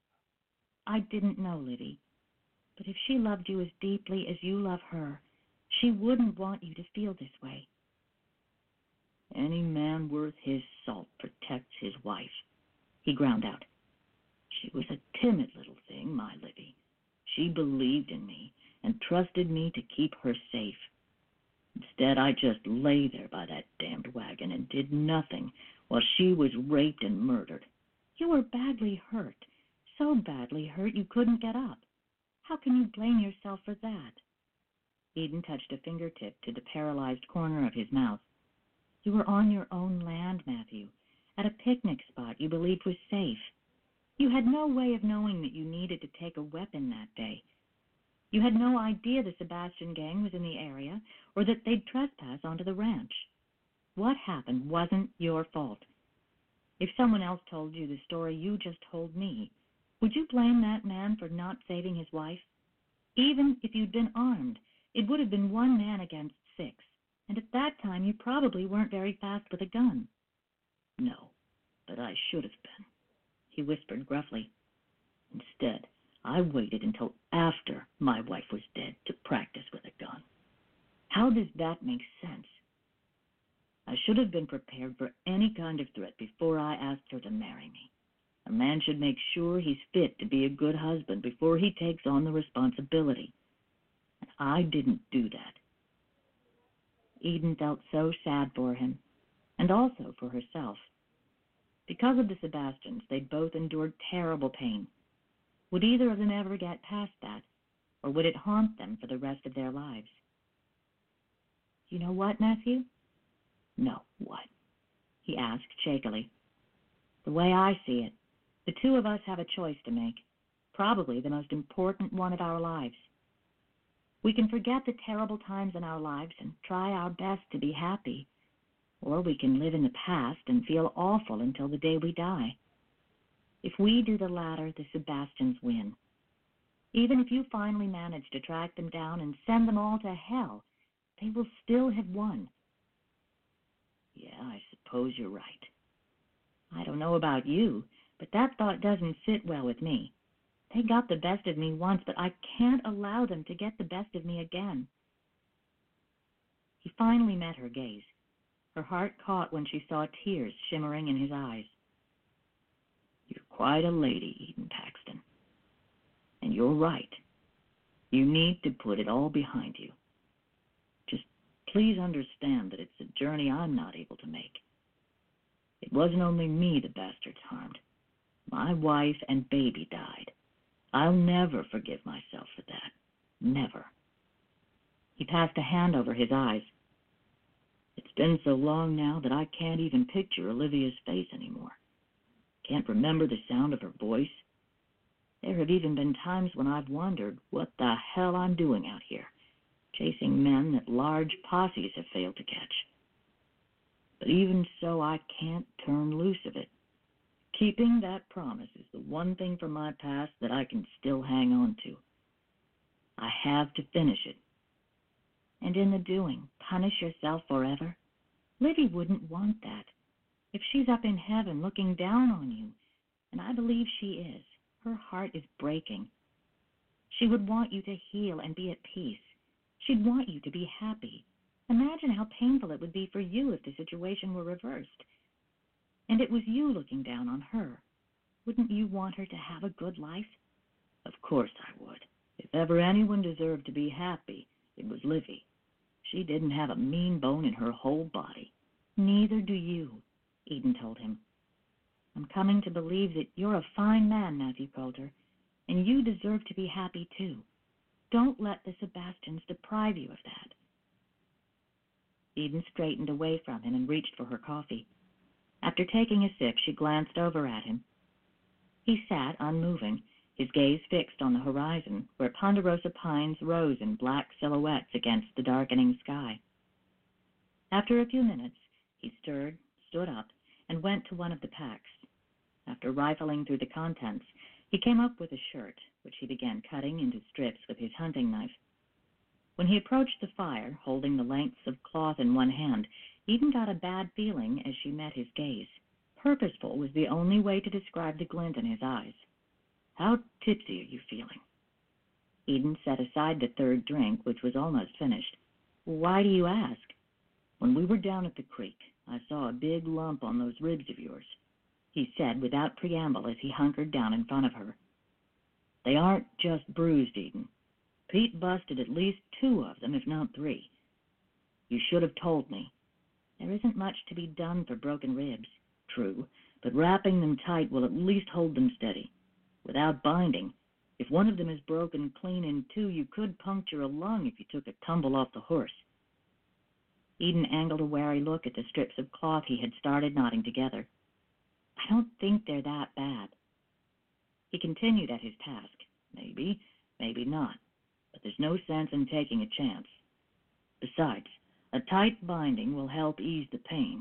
I didn't know Livy, but if she loved you as deeply as you love her, she wouldn't want you to feel this way. Any man worth his salt protects his wife, he ground out. She was a timid little thing, my Livy. She believed in me and trusted me to keep her safe. Instead, I just lay there by that damned wagon and did nothing while she was raped and murdered. You were badly hurt, so badly hurt you couldn't get up. How can you blame yourself for that? Eden touched a fingertip to the paralyzed corner of his mouth. You were on your own land, Matthew, at a picnic spot you believed was safe. You had no way of knowing that you needed to take a weapon that day. You had no idea the Sebastian gang was in the area or that they'd trespass onto the ranch. What happened wasn't your fault. If someone else told you the story you just told me, would you blame that man for not saving his wife? Even if you'd been armed, it would have been one man against 6, and at that time you probably weren't very fast with a gun. No, but I should have been, he whispered gruffly. Instead, I waited until after my wife was dead to practice with a gun. How does that make sense? I should have been prepared for any kind of threat before I asked her to marry me. A man should make sure he's fit to be a good husband before he takes on the responsibility. And I didn't do that. Eden felt so sad for him, and also for herself. Because of the Sebastians, they'd both endured terrible pain. Would either of them ever get past that, or would it haunt them for the rest of their lives? You know what, Matthew? No, what? He asked shakily. The way I see it, the two of us have a choice to make, probably the most important one of our lives. We can forget the terrible times in our lives and try our best to be happy, or we can live in the past and feel awful until the day we die. If we do the latter, the Sebastians win. Even if you finally manage to track them down and send them all to hell, they will still have won. Yeah, I suppose you're right. I don't know about you, but that thought doesn't sit well with me. They got the best of me once, but I can't allow them to get the best of me again. He finally met her gaze. Her heart caught when she saw tears shimmering in his eyes. You're quite a lady, Eden Paxton. And you're right. You need to put it all behind you. Just please understand that it's a journey I'm not able to make. It wasn't only me the bastards harmed. My wife and baby died. I'll never forgive myself for that. Never. He passed a hand over his eyes. It's been so long now that I can't even picture Olivia's face anymore. Can't remember the sound of her voice. There have even been times when I've wondered what the hell I'm doing out here, chasing men that large posses have failed to catch. But even so, I can't turn loose of it. Keeping that promise is the one thing from my past that I can still hang on to. I have to finish it. And in the doing, punish yourself forever? Livy wouldn't want that. If she's up in heaven looking down on you, and I believe she is, her heart is breaking. She would want you to heal and be at peace. She'd want you to be happy. Imagine how painful it would be for you if the situation were reversed. And it was you looking down on her. Wouldn't you want her to have a good life? Of course I would. If ever anyone deserved to be happy, it was Livy. She didn't have a mean bone in her whole body. Neither do you, Eden told him. I'm coming to believe that you're a fine man, Matthew Coulter, and you deserve to be happy too. Don't let the Sebastians deprive you of that. Eden straightened away from him and reached for her coffee. After taking a sip, she glanced over at him. He sat unmoving, his gaze fixed on the horizon, where ponderosa pines rose in black silhouettes against the darkening sky. After a few minutes, he stood up, and went to one of the packs. After rifling through the contents, he came up with a shirt, which he began cutting into strips with his hunting knife. When he approached the fire, holding the lengths of cloth in one hand, Eden got a bad feeling as she met his gaze. Purposeful was the only way to describe the glint in his eyes. "How tipsy are you feeling?" Eden set aside the third drink, which was almost finished. "Why do you ask?" "When we were down at the creek, I saw a big lump on those ribs of yours," he said without preamble as he hunkered down in front of her. "They aren't just bruised, Eden. Pete busted at least 2 of them, if not 3. You should have told me. There isn't much to be done for broken ribs, true, but wrapping them tight will at least hold them steady. Without binding, if one of them is broken clean in 2, you could puncture a lung if you took a tumble off the horse." Eden angled a wary look at the strips of cloth he had started knotting together. "I don't think they're that bad." He continued at his task. "Maybe, maybe not, but there's no sense in taking a chance. Besides, a tight binding will help ease the pain."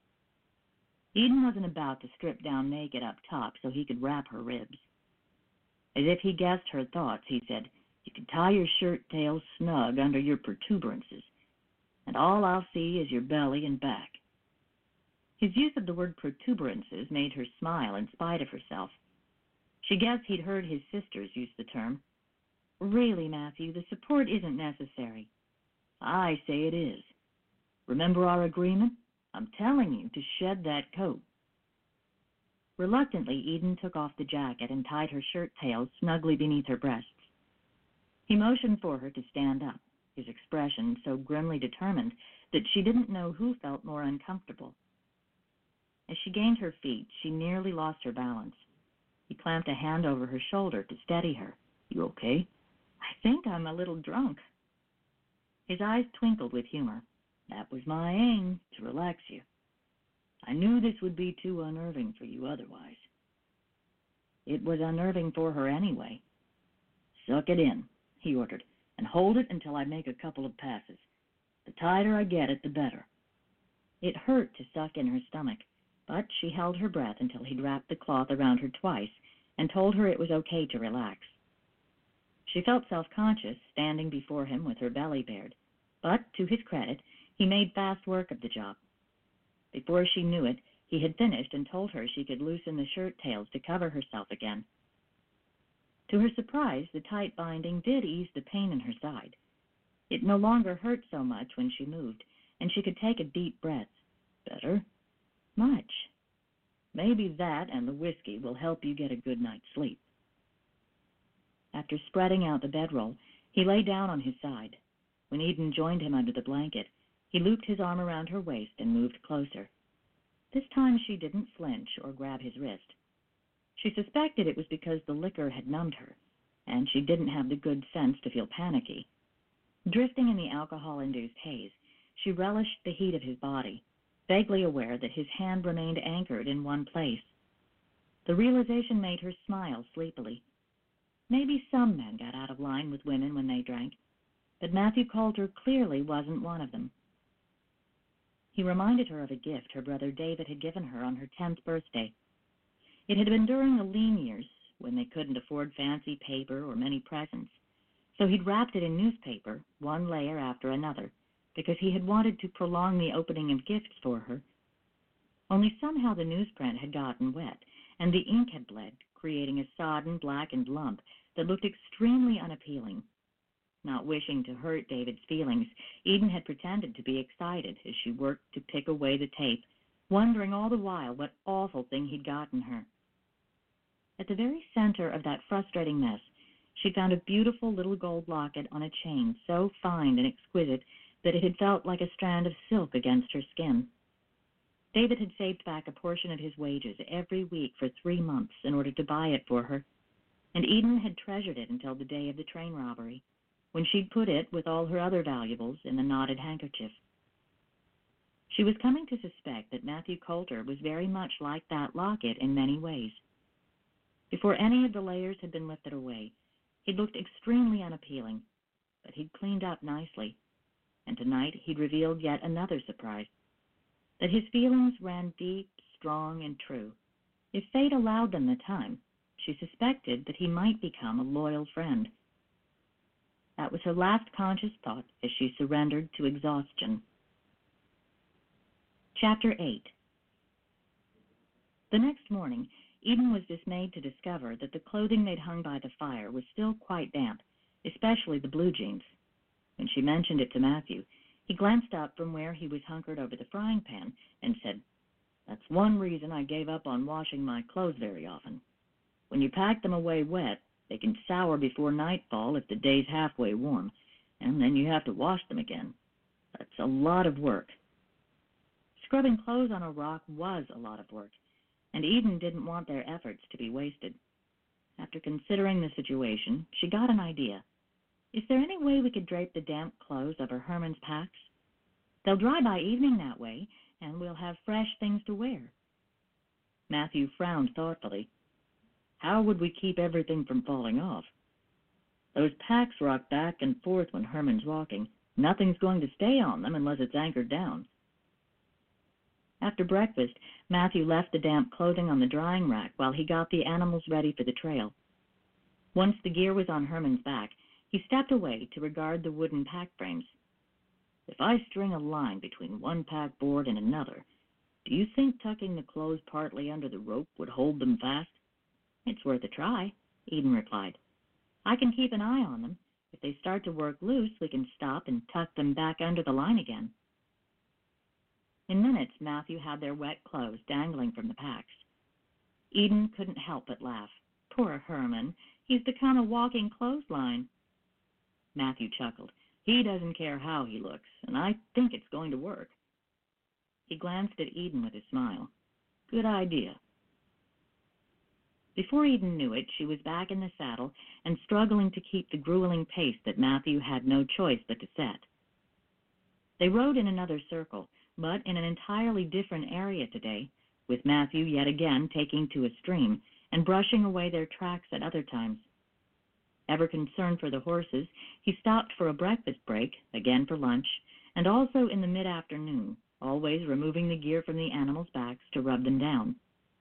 Eden wasn't about to strip down naked up top so he could wrap her ribs. As if he guessed her thoughts, he said, "You can tie your shirt tail snug under your protuberances, and all I'll see is your belly and back." His use of the word protuberances made her smile in spite of herself. She guessed he'd heard his sisters use the term. "Really, Matthew, the support isn't necessary." "I say it is. Remember our agreement? I'm telling you to shed that coat." Reluctantly, Eden took off the jacket and tied her shirt tail snugly beneath her breasts. He motioned for her to stand up, his expression so grimly determined that she didn't know who felt more uncomfortable. As she gained her feet, she nearly lost her balance. He clamped a hand over her shoulder to steady her. "You okay?" "I think I'm a little drunk." His eyes twinkled with humor. "That was my aim, to relax you. I knew this would be too unnerving for you otherwise." It was unnerving for her anyway. "Suck it in," he ordered, "and hold it until I make a couple of passes. The tighter I get it, the better." It hurt to suck in her stomach, but she held her breath until he'd wrapped the cloth around her twice and told her it was okay to relax. She felt self-conscious, standing before him with her belly bared, but, to his credit, he made fast work of the job. Before she knew it, he had finished and told her she could loosen the shirt tails to cover herself again. To her surprise, the tight binding did ease the pain in her side. It no longer hurt so much when she moved, and she could take a deep breath. Better? Much. Maybe that and the whiskey will help you get a good night's sleep. After spreading out the bedroll, he lay down on his side. When Eden joined him under the blanket, he looped his arm around her waist and moved closer. This time she didn't flinch or grab his wrist. She suspected it was because the liquor had numbed her, and she didn't have the good sense to feel panicky. Drifting in the alcohol-induced haze, she relished the heat of his body, vaguely aware that his hand remained anchored in one place. The realization made her smile sleepily. Maybe some men got out of line with women when they drank, but Matthew Coulter clearly wasn't one of them. He reminded her of a gift her brother David had given her on her 10th birthday. It had been during the lean years, when they couldn't afford fancy paper or many presents, so he'd wrapped it in newspaper, one layer after another, because he had wanted to prolong the opening of gifts for her. Only somehow the newsprint had gotten wet, and the ink had bled, creating a sodden, blackened lump that looked extremely unappealing. Not wishing to hurt David's feelings, Eden had pretended to be excited as she worked to pick away the tape, wondering all the while what awful thing he'd gotten her. At the very center of that frustrating mess, she found a beautiful little gold locket on a chain so fine and exquisite that it had felt like a strand of silk against her skin. David had saved back a portion of his wages every week for 3 months in order to buy it for her, and Eden had treasured it until the day of the train robbery, when she'd put it, with all her other valuables, in the knotted handkerchief. She was coming to suspect that Matthew Coulter was very much like that locket in many ways. Before any of the layers had been lifted away, he'd looked extremely unappealing, but he'd cleaned up nicely, and tonight he'd revealed yet another surprise, that his feelings ran deep, strong, and true. If fate allowed them the time, she suspected that he might become a loyal friend. That was her last conscious thought as she surrendered to exhaustion. Chapter 8. The next morning, Eden was dismayed to discover that the clothing they'd hung by the fire was still quite damp, especially the blue jeans. When she mentioned it to Matthew, he glanced up from where he was hunkered over the frying pan and said, "That's one reason I gave up on washing my clothes very often. When you pack them away wet, they can sour before nightfall if the day's halfway warm, and then you have to wash them again. That's a lot of work." Scrubbing clothes on a rock was a lot of work, and Eden didn't want their efforts to be wasted. After considering the situation, she got an idea. "Is there any way we could drape the damp clothes over Herman's packs? They'll dry by evening that way, and we'll have fresh things to wear." Matthew frowned thoughtfully. "How would we keep everything from falling off? Those packs rock back and forth when Herman's walking. Nothing's going to stay on them unless it's anchored down." After breakfast, Matthew left the damp clothing on the drying rack while he got the animals ready for the trail. Once the gear was on Herman's back, he stepped away to regard the wooden pack frames. "If I string a line between one pack board and another, do you think tucking the clothes partly under the rope would hold them fast?" "It's worth a try," Eden replied. "I can keep an eye on them. If they start to work loose, we can stop and tuck them back under the line again." In minutes, Matthew had their wet clothes dangling from the packs. Eden couldn't help but laugh. "Poor Herman, he's become a walking clothesline." Matthew chuckled. "He doesn't care how he looks, and I think it's going to work." He glanced at Eden with a smile. "Good idea." Before Eden knew it, she was back in the saddle and struggling to keep the grueling pace that Matthew had no choice but to set. They rode in another circle, but in an entirely different area today, with Matthew yet again taking to a stream and brushing away their tracks at other times. Ever concerned for the horses, he stopped for a breakfast break, again for lunch, and also in the mid-afternoon, always removing the gear from the animals' backs to rub them down.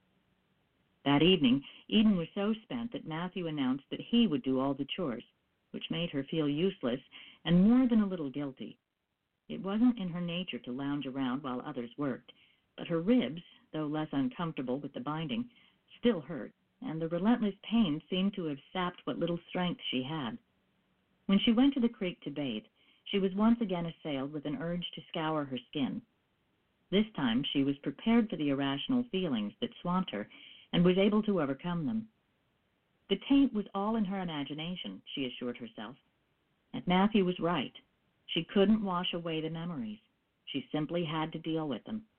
That evening, Eden was so spent that Matthew announced that he would do all the chores, which made her feel useless and more than a little guilty. It wasn't in her nature to lounge around while others worked, but her ribs, though less uncomfortable with the binding, still hurt, and the relentless pain seemed to have sapped what little strength she had. When she went to the creek to bathe, she was once again assailed with an urge to scour her skin. This time she was prepared for the irrational feelings that swamped her and was able to overcome them. The taint was all in her imagination, she assured herself, and Matthew was right. She couldn't wash away the memories. She simply had to deal with them.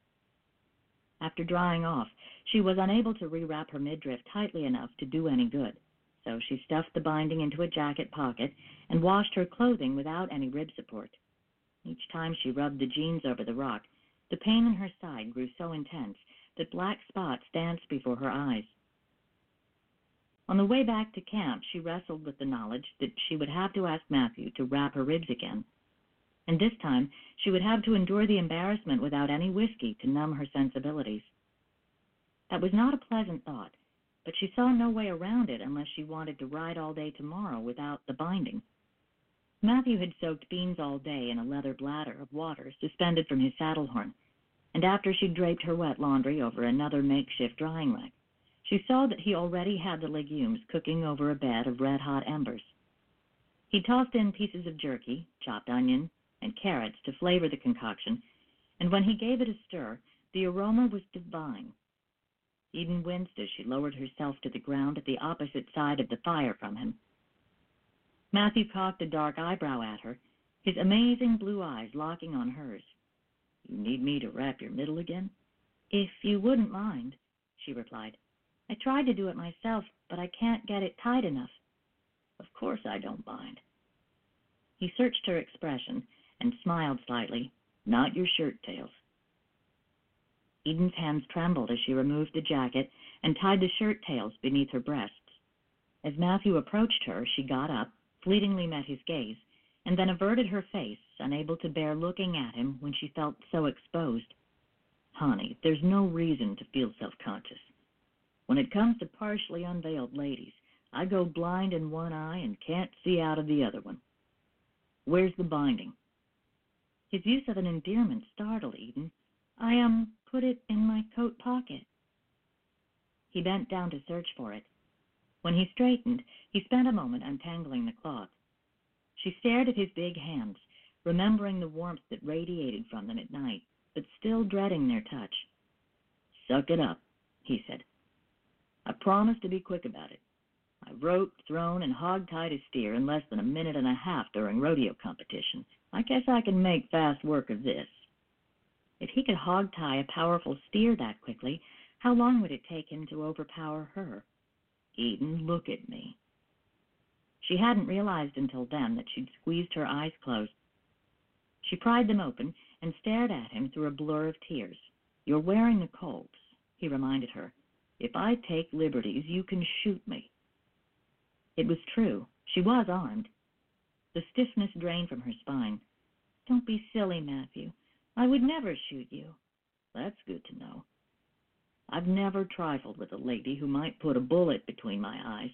After drying off, she was unable to rewrap her midriff tightly enough to do any good, so she stuffed the binding into a jacket pocket and washed her clothing without any rib support. Each time she rubbed the jeans over the rock, the pain in her side grew so intense that black spots danced before her eyes. On the way back to camp, she wrestled with the knowledge that she would have to ask Matthew to wrap her ribs again. And this time, she would have to endure the embarrassment without any whiskey to numb her sensibilities. That was not a pleasant thought, but she saw no way around it unless she wanted to ride all day tomorrow without the binding. Matthew had soaked Beans all day in a leather bladder of water suspended from his saddle horn, and after she draped her wet laundry over another makeshift drying rack, she saw that he already had the legumes cooking over a bed of red-hot embers. He tossed in pieces of jerky, chopped onion, and carrots to flavor the concoction, and when he gave it a stir, the aroma was divine. Eden winced as she lowered herself to the ground at the opposite side of the fire from him. Matthew cocked a dark eyebrow at her, his amazing blue eyes locking on hers. "You need me to wrap your middle again?" "If you wouldn't mind," she replied. "I tried to do it myself, but I can't get it tight enough." "Of course I don't mind." He searched her expression and smiled slightly. "Not your shirt tails." Eden's hands trembled as she removed the jacket and tied the shirt tails beneath her breasts. As Matthew approached her, she got up, fleetingly met his gaze, and then averted her face, unable to bear looking at him when she felt so exposed. Honey, there's no reason to feel self-conscious. When it comes to partially unveiled ladies, I go blind in one eye and can't see out of the other one. Where's the binding? His use of an endearment startled Eden. I put it in my coat pocket. He bent down to search for it. When he straightened, he spent a moment untangling the cloth. She stared at his big hands, remembering the warmth that radiated from them at night, but still dreading their touch. Suck it up, he said. I promised to be quick about it. I roped, thrown, and hog-tied a steer in less than a minute and a half during rodeo competition. I guess I can make fast work of this. If he could hog-tie a powerful steer that quickly, how long would it take him to overpower her? Eden, look at me. She hadn't realized until then that she'd squeezed her eyes closed. She pried them open and stared at him through a blur of tears. You're wearing the Colts, he reminded her. If I take liberties, you can shoot me. It was true. She was armed. The stiffness drained from her spine. Don't be silly, Matthew. I would never shoot you. That's good to know. I've never trifled with a lady who might put a bullet between my eyes.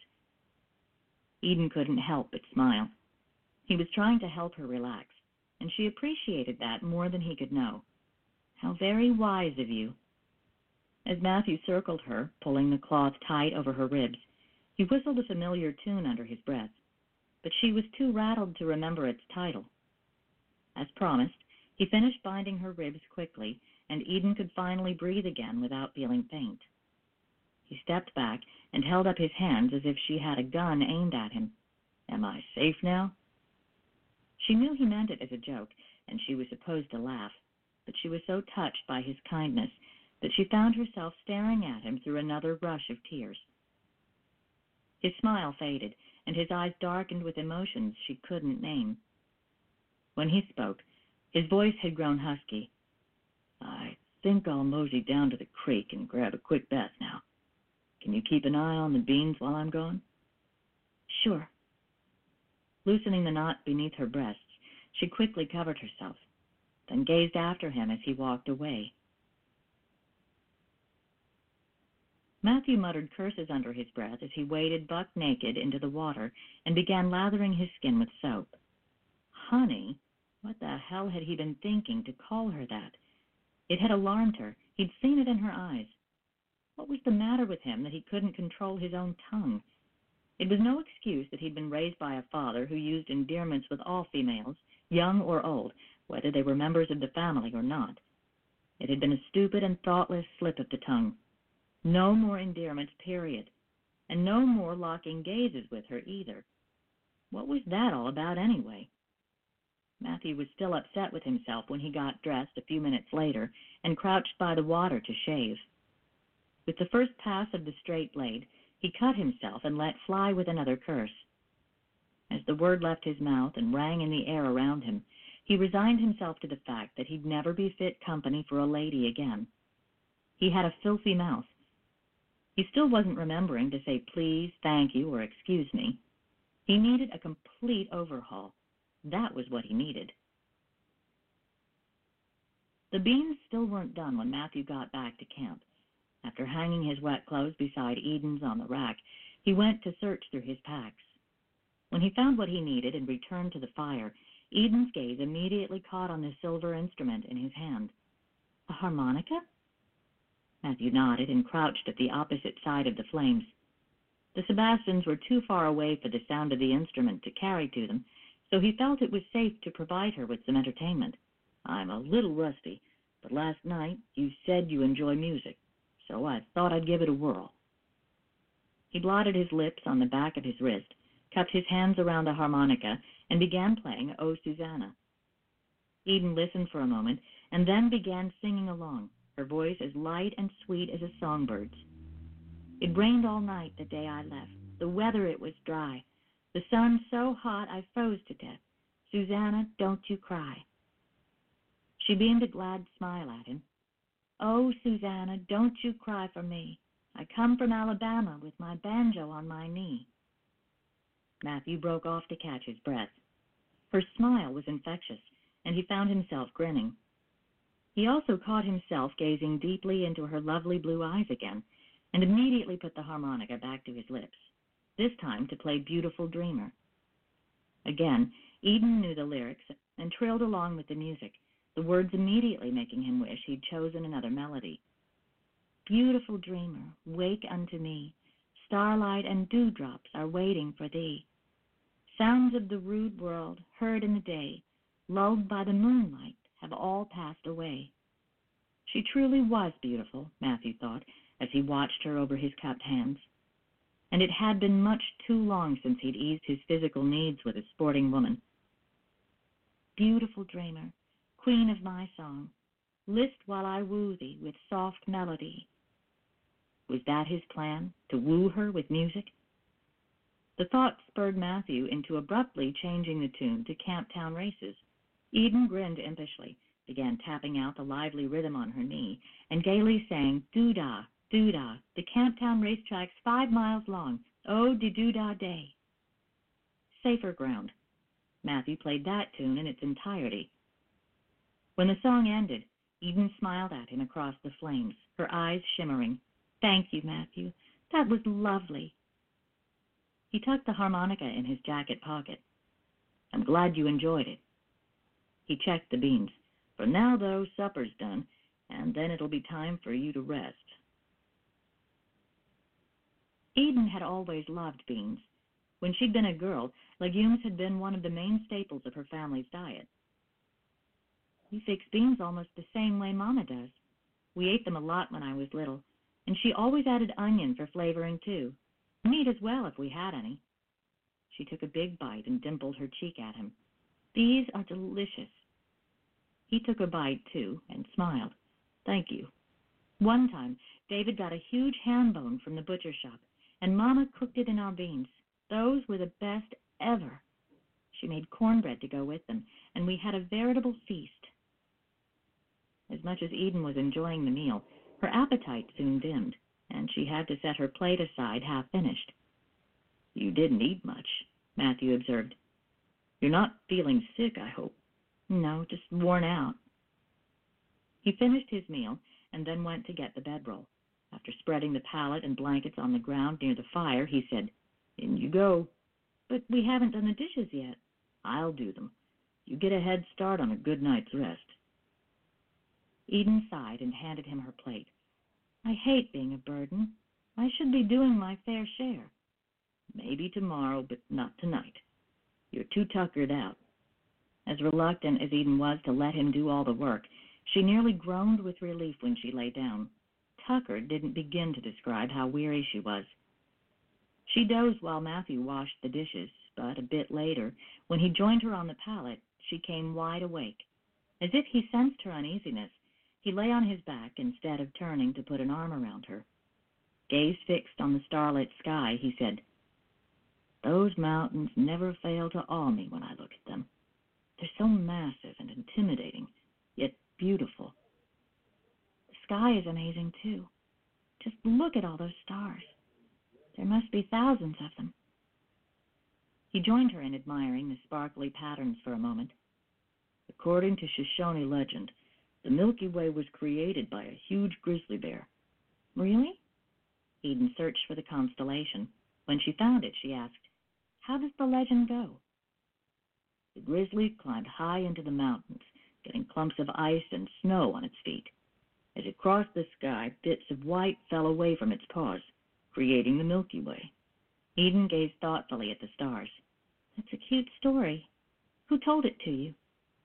Eden couldn't help but smile. He was trying to help her relax, and she appreciated that more than he could know. How very wise of you. As Matthew circled her, pulling the cloth tight over her ribs, he whistled a familiar tune under his breath, but she was too rattled to remember its title. As promised, he finished binding her ribs quickly, and Eden could finally breathe again without feeling faint. He stepped back and held up his hands as if she had a gun aimed at him. Am I safe now? She knew he meant it as a joke, and she was supposed to laugh, but she was so touched by his kindness that she found herself staring at him through another rush of tears. His smile faded, and his eyes darkened with emotions she couldn't name. When he spoke, his voice had grown husky. I think I'll mosey down to the creek and grab a quick bath now. Can you keep an eye on the beans while I'm gone? Sure. Loosening the knot beneath her breasts, she quickly covered herself, then gazed after him as he walked away. Matthew muttered curses under his breath as he waded buck naked into the water and began lathering his skin with soap. Honey? What the hell had he been thinking to call her that? It had alarmed her. He'd seen it in her eyes. What was the matter with him that he couldn't control his own tongue? It was no excuse that he'd been raised by a father who used endearments with all females, young or old, whether they were members of the family or not. It had been a stupid and thoughtless slip of the tongue. No more endearments, period. And no more locking gazes with her either. What was that all about anyway? Matthew was still upset with himself when he got dressed a few minutes later and crouched by the water to shave. With the first pass of the straight blade, he cut himself and let fly with another curse. As the word left his mouth and rang in the air around him, he resigned himself to the fact that he'd never be fit company for a lady again. He had a filthy mouth. He still wasn't remembering to say please, thank you, or excuse me. He needed a complete overhaul. That was what he needed. The beans still weren't done when Matthew got back to camp. After hanging his wet clothes beside Eden's on the rack, he went to search through his packs. When he found what he needed and returned to the fire, Eden's gaze immediately caught on the silver instrument in his hand. A harmonica? Matthew nodded and crouched at the opposite side of the flames. The Sebastians were too far away for the sound of the instrument to carry to them, so he felt it was safe to provide her with some entertainment. I'm a little rusty, but last night you said you enjoy music, so I thought I'd give it a whirl. He blotted his lips on the back of his wrist, cupped his hands around the harmonica, and began playing O Susanna. Eden listened for a moment and then began singing along, her voice as light and sweet as a songbird's. It rained all night the day I left. The weather, it was dry. The sun so hot I froze to death. Susanna, don't you cry. She beamed a glad smile at him. Oh, Susanna, don't you cry for me. I come from Alabama with my banjo on my knee. Matthew broke off to catch his breath. Her smile was infectious, and he found himself grinning. He also caught himself gazing deeply into her lovely blue eyes again, and immediately put the harmonica back to his lips, this time to play Beautiful Dreamer. Again, Eden knew the lyrics and trilled along with the music, the words immediately making him wish he'd chosen another melody. Beautiful dreamer, wake unto me. Starlight and dewdrops are waiting for thee. Sounds of the rude world, heard in the day, lulled by the moonlight, have all passed away. She truly was beautiful, Matthew thought, as he watched her over his cupped hands. And it had been much too long since he'd eased his physical needs with a sporting woman. Beautiful dreamer, queen of my song, list while I woo thee with soft melody. Was that his plan, to woo her with music? The thought spurred Matthew into abruptly changing the tune to Camptown Races. Eden grinned impishly, began tapping out the lively rhythm on her knee, and gaily sang, Doo-dah, doo-dah, the Camptown racetrack's 5 miles long, oh, de-doo-dah day. Safer ground. Matthew played that tune in its entirety. When the song ended, Eden smiled at him across the flames, her eyes shimmering. Thank you, Matthew. That was lovely. He tucked the harmonica in his jacket pocket. I'm glad you enjoyed it. He checked the beans. For now, though, supper's done, and then it'll be time for you to rest. Eden had always loved beans. When she'd been a girl, legumes had been one of the main staples of her family's diet. You fix beans almost the same way Mama does. We ate them a lot when I was little, and she always added onion for flavoring, too. Meat as well, if we had any. She took a big bite and dimpled her cheek at him. These are delicious. He took a bite, too, and smiled. Thank you. One time, David got a huge ham bone from the butcher shop, and Mama cooked it in our beans. Those were the best ever. She made cornbread to go with them, and we had a veritable feast. As much as Eden was enjoying the meal, her appetite soon dimmed, and she had to set her plate aside half-finished. You didn't eat much, Matthew observed. You're not feeling sick, I hope. No, just worn out. He finished his meal and then went to get the bedroll. After spreading the pallet and blankets on the ground near the fire, he said, In you go. But we haven't done the dishes yet. I'll do them. You get a head start on a good night's rest. Eden sighed and handed him her plate. I hate being a burden. I should be doing my fair share. Maybe tomorrow, but not tonight. You're too tuckered out. As reluctant as Eden was to let him do all the work, she nearly groaned with relief when she lay down. Tucker didn't begin to describe how weary she was. She dozed while Matthew washed the dishes, but a bit later, when he joined her on the pallet, she came wide awake. As if he sensed her uneasiness, he lay on his back instead of turning to put an arm around her. Gaze fixed on the starlit sky, he said, Those mountains never fail to awe me when I look at them. They're so massive and intimidating, yet beautiful. The sky is amazing, too. Just look at all those stars. There must be thousands of them. He joined her in admiring the sparkly patterns for a moment. According to Shoshone legend, the Milky Way was created by a huge grizzly bear. Really? Eden searched for the constellation. When she found it, she asked, How does the legend go? The grizzly climbed high into the mountains, getting clumps of ice and snow on its feet. As it crossed the sky, bits of white fell away from its paws, creating the Milky Way. Eden gazed thoughtfully at the stars. That's a cute story. Who told it to you?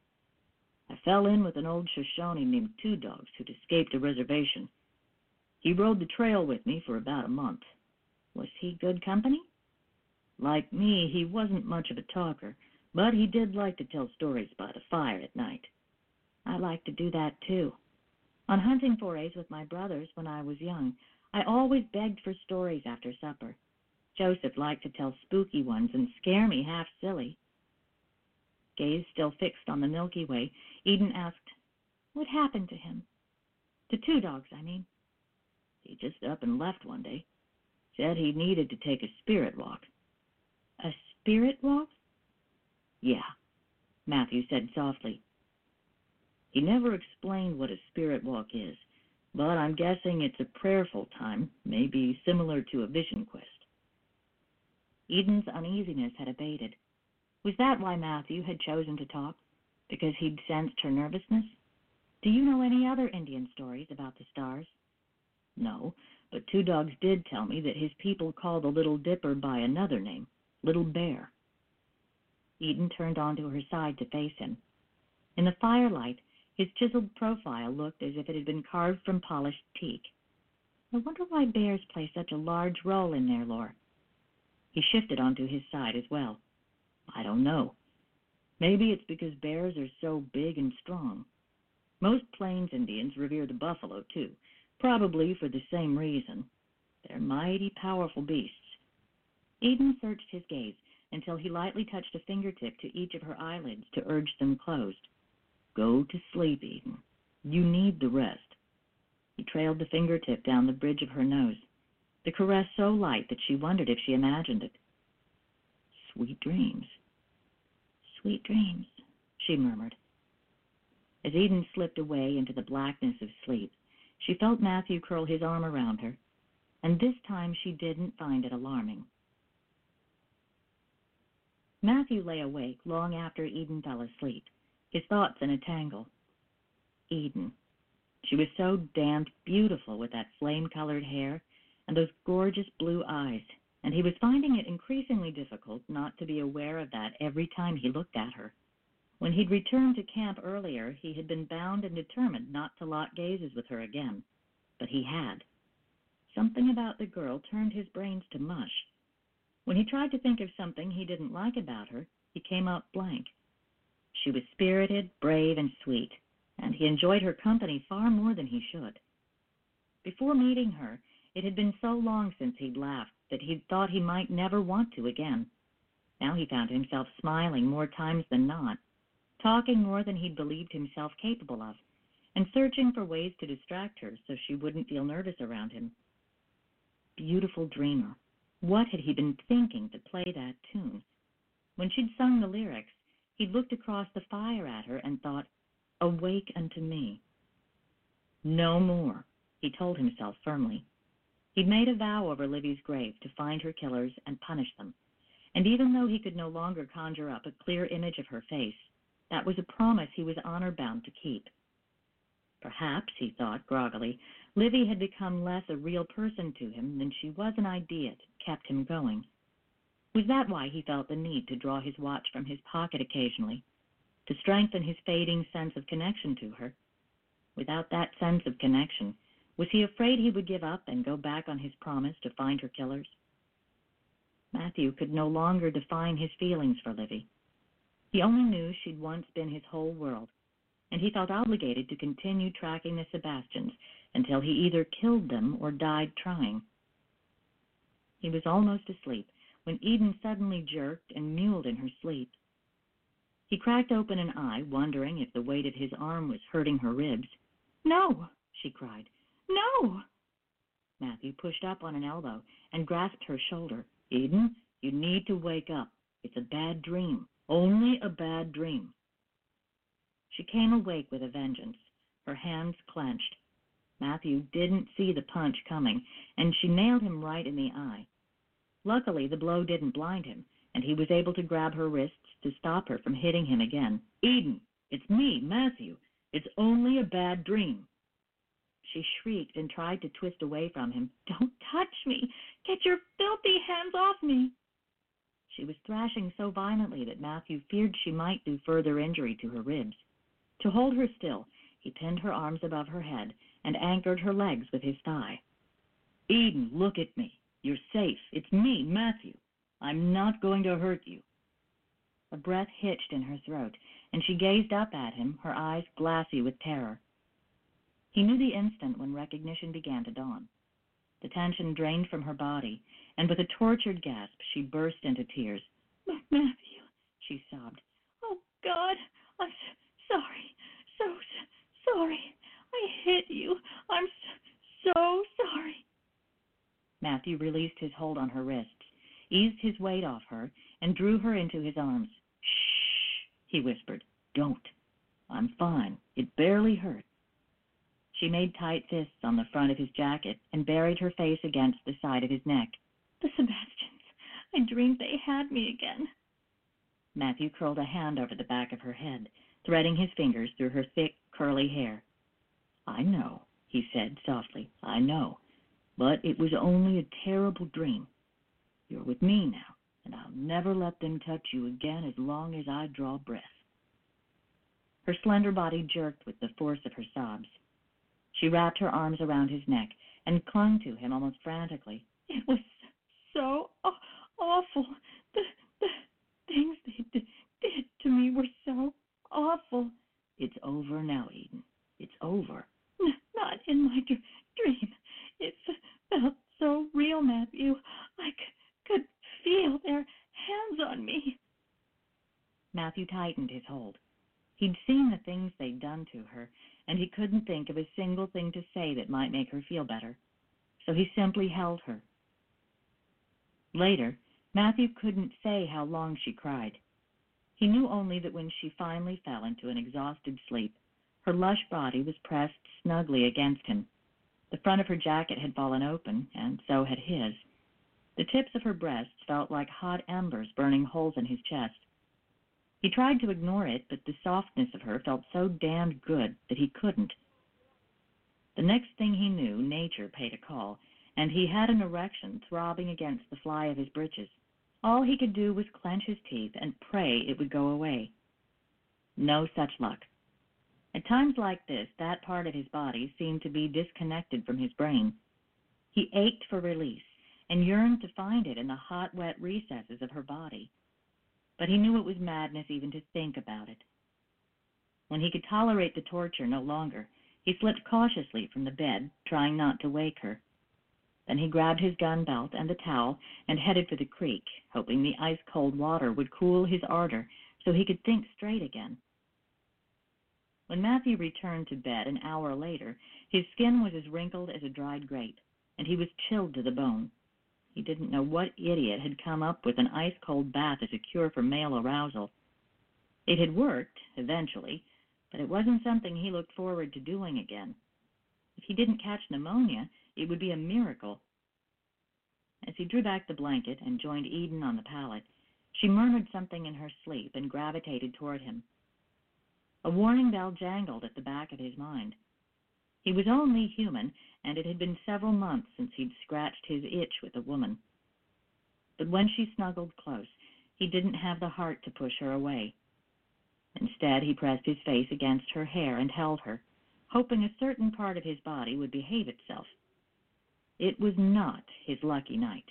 I fell in with an old Shoshone named Two Dogs who'd escaped a reservation. He rode the trail with me for about a month. Was he good company? Like me, he wasn't much of a talker, but he did like to tell stories by the fire at night. I like to do that, too. On hunting forays with my brothers when I was young, I always begged for stories after supper. Joseph liked to tell spooky ones and scare me half silly. Gaze still fixed on the Milky Way, Eden asked, What happened to him? To Two Dogs, I mean. He just up and left one day. Said he needed to take a spirit walk. A spirit walk? Yeah, Matthew said softly. He never explained what a spirit walk is, but I'm guessing it's a prayerful time, maybe similar to a vision quest. Eden's uneasiness had abated. Was that why Matthew had chosen to talk? Because he'd sensed her nervousness? Do you know any other Indian stories about the stars? No, but Two Dogs did tell me that his people call the Little Dipper by another name, Little Bear. Eden turned onto her side to face him. In the firelight, his chiseled profile looked as if it had been carved from polished teak. I wonder why bears play such a large role in their lore. He shifted onto his side as well. I don't know. Maybe it's because bears are so big and strong. Most Plains Indians revere the buffalo, too, probably for the same reason. They're mighty powerful beasts. Eden searched his gaze until he lightly touched a fingertip to each of her eyelids to urge them closed. Go to sleep, Eden. You need the rest. He trailed the fingertip down the bridge of her nose, the caress so light that she wondered if she imagined it. Sweet dreams. Sweet dreams, she murmured. As Eden slipped away into the blackness of sleep, she felt Matthew curl his arm around her, and this time she didn't find it alarming. Matthew lay awake long after Eden fell asleep, his thoughts in a tangle. Eden. She was so damned beautiful with that flame-colored hair and those gorgeous blue eyes, and he was finding it increasingly difficult not to be aware of that every time he looked at her. When he'd returned to camp earlier, he had been bound and determined not to lock gazes with her again, but he had. Something about the girl turned his brains to mush. When he tried to think of something he didn't like about her, he came up blank. She was spirited, brave, and sweet, and he enjoyed her company far more than he should. Before meeting her, it had been so long since he'd laughed that he'd thought he might never want to again. Now he found himself smiling more times than not, talking more than he'd believed himself capable of, and searching for ways to distract her so she wouldn't feel nervous around him. Beautiful dreamer. What had he been thinking to play that tune? When she'd sung the lyrics, he'd looked across the fire at her and thought, "Awake unto me." No more, he told himself firmly. He'd made a vow over Livy's grave to find her killers and punish them, and even though he could no longer conjure up a clear image of her face, that was a promise he was honor-bound to keep. Perhaps, he thought groggily, Livy had become less a real person to him than she was an idea that kept him going. Was that why he felt the need to draw his watch from his pocket occasionally, to strengthen his fading sense of connection to her? Without that sense of connection, was he afraid he would give up and go back on his promise to find her killers? Matthew could no longer define his feelings for Livy. He only knew she'd once been his whole world, and he felt obligated to continue tracking the Sebastians until he either killed them or died trying. He was almost asleep when Eden suddenly jerked and mewed in her sleep. He cracked open an eye, wondering if the weight of his arm was hurting her ribs. "No!" she cried. "No!" Matthew pushed up on an elbow and grasped her shoulder. "Eden, you need to wake up. It's a bad dream. Only a bad dream." She came awake with a vengeance, her hands clenched. Matthew didn't see the punch coming, and she nailed him right in the eye. Luckily, the blow didn't blind him, and he was able to grab her wrists to stop her from hitting him again. "Eden, it's me, Matthew. It's only a bad dream." She shrieked and tried to twist away from him. "Don't touch me! Get your filthy hands off me!" She was thrashing so violently that Matthew feared she might do further injury to her ribs. To hold her still, he pinned her arms above her head and anchored her legs with his thigh. "Eden, look at me. You're safe. It's me, Matthew. I'm not going to hurt you." A breath hitched in her throat, and she gazed up at him, her eyes glassy with terror. He knew the instant when recognition began to dawn. The tension drained from her body, and with a tortured gasp, she burst into tears. "Matthew," she sobbed. "Oh, God, I'm sorry, so sorry. I hit you. Matthew released his hold on her wrists, eased his weight off her, and drew her into his arms. "Shh," he whispered. "Don't. I'm fine. It barely hurt." She made tight fists on the front of his jacket and buried her face against the side of his neck. "The Sebastians. I dreamed they had me again." Matthew curled a hand over the back of her head, threading his fingers through her thick, curly hair. "I know," he said softly. "I know. But it was only a terrible dream. You're with me now, and I'll never let them touch you again as long as I draw breath." Her slender body jerked with the force of her sobs. She wrapped her arms around his neck and clung to him almost frantically. "It was so awful. The things they did to me were so awful." "It's over now, Eden. It's over." "Not in my dream. It felt so real, Matthew. I could feel their hands on me." Matthew tightened his hold. He'd seen the things they'd done to her, and he couldn't think of a single thing to say that might make her feel better. So he simply held her. Later, Matthew couldn't say how long she cried. He knew only that when she finally fell into an exhausted sleep, her lush body was pressed snugly against him. The front of her jacket had fallen open, and so had his. The tips of her breasts felt like hot embers burning holes in his chest. He tried to ignore it, but the softness of her felt so damned good that he couldn't. The next thing he knew, nature paid a call, and he had an erection throbbing against the fly of his breeches. All he could do was clench his teeth and pray it would go away. No such luck. At times like this, that part of his body seemed to be disconnected from his brain. He ached for release and yearned to find it in the hot, wet recesses of her body. But he knew it was madness even to think about it. When he could tolerate the torture no longer, he slipped cautiously from the bed, trying not to wake her. Then he grabbed his gun belt and the towel and headed for the creek, hoping the ice-cold water would cool his ardor so he could think straight again. When Matthew returned to bed an hour later, his skin was as wrinkled as a dried grape, and he was chilled to the bone. He didn't know what idiot had come up with an ice-cold bath as a cure for male arousal. It had worked, eventually, but it wasn't something he looked forward to doing again. If he didn't catch pneumonia, it would be a miracle. As he drew back the blanket and joined Eden on the pallet, she murmured something in her sleep and gravitated toward him. A warning bell jangled at the back of his mind. He was only human, and it had been several months since he'd scratched his itch with a woman. But when she snuggled close, he didn't have the heart to push her away. Instead, he pressed his face against her hair and held her, hoping a certain part of his body would behave itself. It was not his lucky night.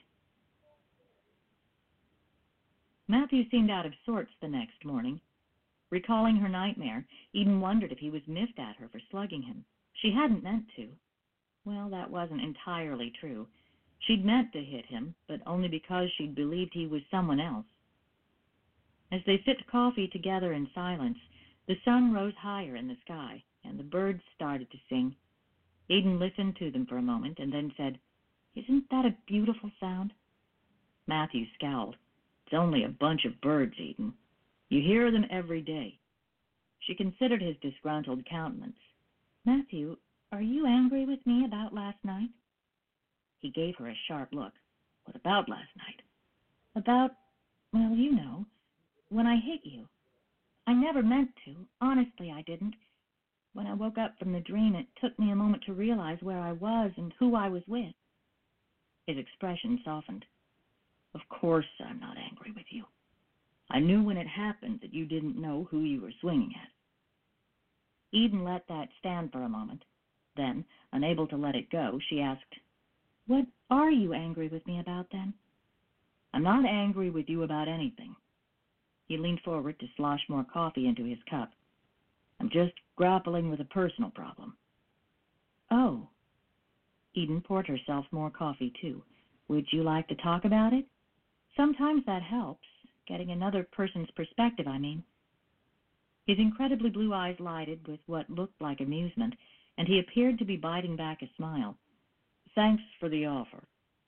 Matthew seemed out of sorts the next morning. Recalling her nightmare, Eden wondered if he was miffed at her for slugging him. She hadn't meant to. Well, that wasn't entirely true. She'd meant to hit him, but only because she'd believed he was someone else. As they sipped coffee together in silence, the sun rose higher in the sky, and the birds started to sing. Eden listened to them for a moment and then said, "Isn't that a beautiful sound?" Matthew scowled. "It's only a bunch of birds, Eden. You hear them every day." She considered his disgruntled countenance. "Matthew, are you angry with me about last night?" He gave her a sharp look. "What about last night?" "About, well, you know, when I hit you. I never meant to. Honestly, I didn't. When I woke up from the dream, it took me a moment to realize where I was and who I was with." His expression softened. "Of course I'm not angry with you. I knew when it happened that you didn't know who you were swinging at." Eden let that stand for a moment. Then, unable to let it go, she asked, "What are you angry with me about, then?" "I'm not angry with you about anything." He leaned forward to slosh more coffee into his cup. "I'm just grappling with a personal problem." "Oh." Eden poured herself more coffee, too. "Would you like to talk about it? Sometimes that helps. Getting another person's perspective, I mean." His incredibly blue eyes lighted with what looked like amusement, and he appeared to be biting back a smile. "Thanks for the offer.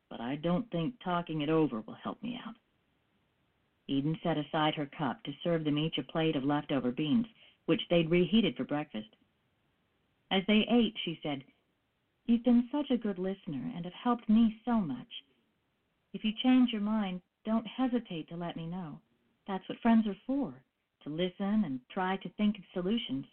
but I don't think talking it over will help me out. Eden set aside her cup to serve them each a plate of leftover beans, which they'd reheated for breakfast. As they ate, she said, "You've been such a good listener and have helped me so much. If you change your mind, don't hesitate to let me know. That's what friends are for, to listen and try to think of solutions."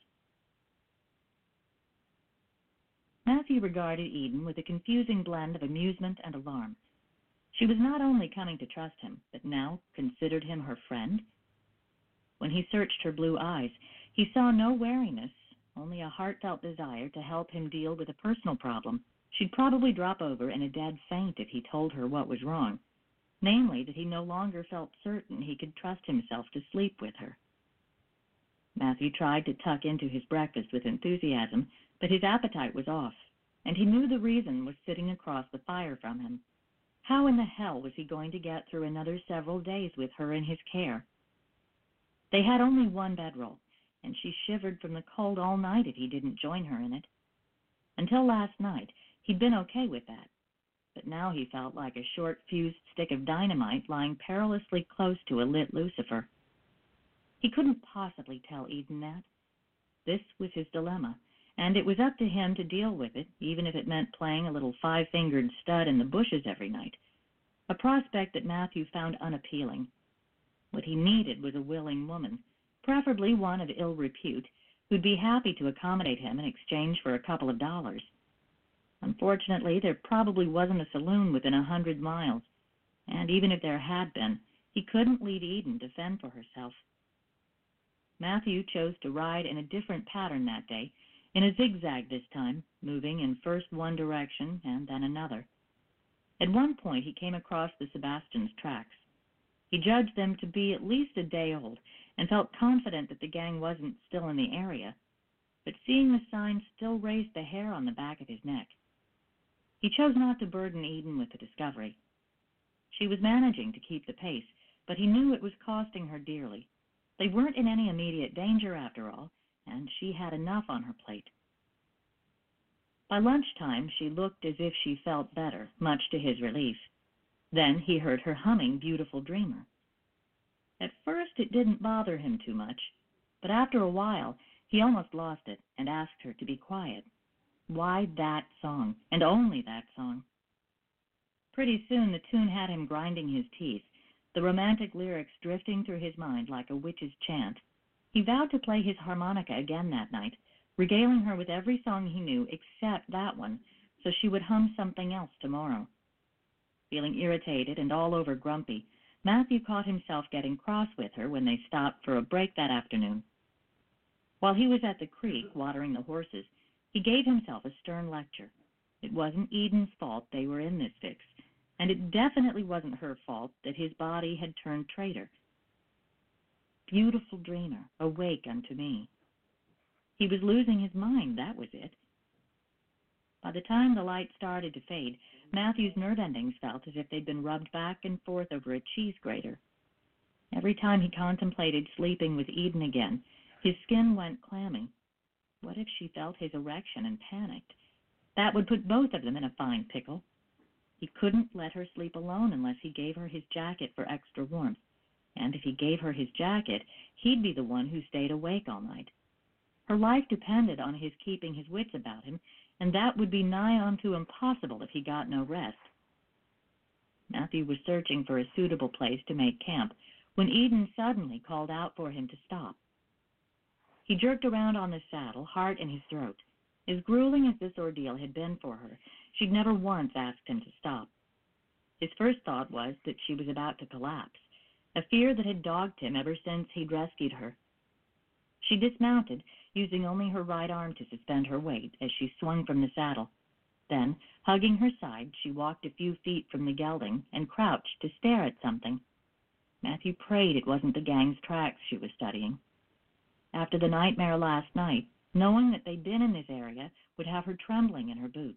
Matthew regarded Eden with a confusing blend of amusement and alarm. She was not only coming to trust him, but now considered him her friend. When he searched her blue eyes, he saw no wariness, only a heartfelt desire to help him deal with a personal problem. She'd probably drop over in a dead faint if he told her what was wrong, namely that he no longer felt certain he could trust himself to sleep with her. Matthew tried to tuck into his breakfast with enthusiasm, but his appetite was off, and he knew the reason was sitting across the fire from him. How in the hell was he going to get through another several days with her in his care? They had only one bedroll, and she shivered from the cold all night if he didn't join her in it. Until last night, he'd been okay with that, but now he felt like a short-fused stick of dynamite lying perilously close to a lit lucifer. He couldn't possibly tell Eden that. This was his dilemma, and it was up to him to deal with it, even if it meant playing a little five-fingered stud in the bushes every night, a prospect that Matthew found unappealing. What he needed was a willing woman, preferably one of ill repute, who'd be happy to accommodate him in exchange for a couple of dollars. Unfortunately, there probably wasn't a saloon within 100 miles, and even if there had been, he couldn't leave Eden to fend for herself. Matthew chose to ride in a different pattern that day, in a zigzag this time, moving in first one direction and then another. At one point, he came across the Sebastian's tracks. He judged them to be at least a day old and felt confident that the gang wasn't still in the area, but seeing the sign still raised the hair on the back of his neck. He chose not to burden Eden with the discovery. She was managing to keep the pace, but he knew it was costing her dearly. They weren't in any immediate danger, after all, and she had enough on her plate. By lunchtime, she looked as if she felt better, much to his relief. Then he heard her humming Beautiful Dreamer. At first, it didn't bother him too much, but after a while, he almost lost it and asked her to be quiet. Why that song, and only that song? Pretty soon, the tune had him grinding his teeth, the romantic lyrics drifting through his mind like a witch's chant. He vowed to play his harmonica again that night, regaling her with every song he knew except that one, so she would hum something else tomorrow. Feeling irritated and all over grumpy, Matthew caught himself getting cross with her when they stopped for a break that afternoon. While he was at the creek watering the horses, he gave himself a stern lecture. It wasn't Eden's fault they were in this fix, and it definitely wasn't her fault that his body had turned traitor. Beautiful dreamer, awake unto me. He was losing his mind, that was it. By the time the light started to fade, Matthew's nerve endings felt as if they'd been rubbed back and forth over a cheese grater. Every time he contemplated sleeping with Eden again, his skin went clammy. What if she felt his erection and panicked? That would put both of them in a fine pickle. He couldn't let her sleep alone unless he gave her his jacket for extra warmth. And if he gave her his jacket, he'd be the one who stayed awake all night. Her life depended on his keeping his wits about him, and that would be nigh onto impossible if he got no rest. Matthew was searching for a suitable place to make camp when Eden suddenly called out for him to stop. He jerked around on the saddle, heart in his throat. As grueling as this ordeal had been for her, she'd never once asked him to stop. His first thought was that she was about to collapse, a fear that had dogged him ever since he'd rescued her. She dismounted, using only her right arm to suspend her weight as she swung from the saddle. Then, hugging her side, she walked a few feet from the gelding and crouched to stare at something. Matthew prayed it wasn't the gang's tracks she was studying. After the nightmare last night, knowing that they'd been in this area would have her trembling in her boots.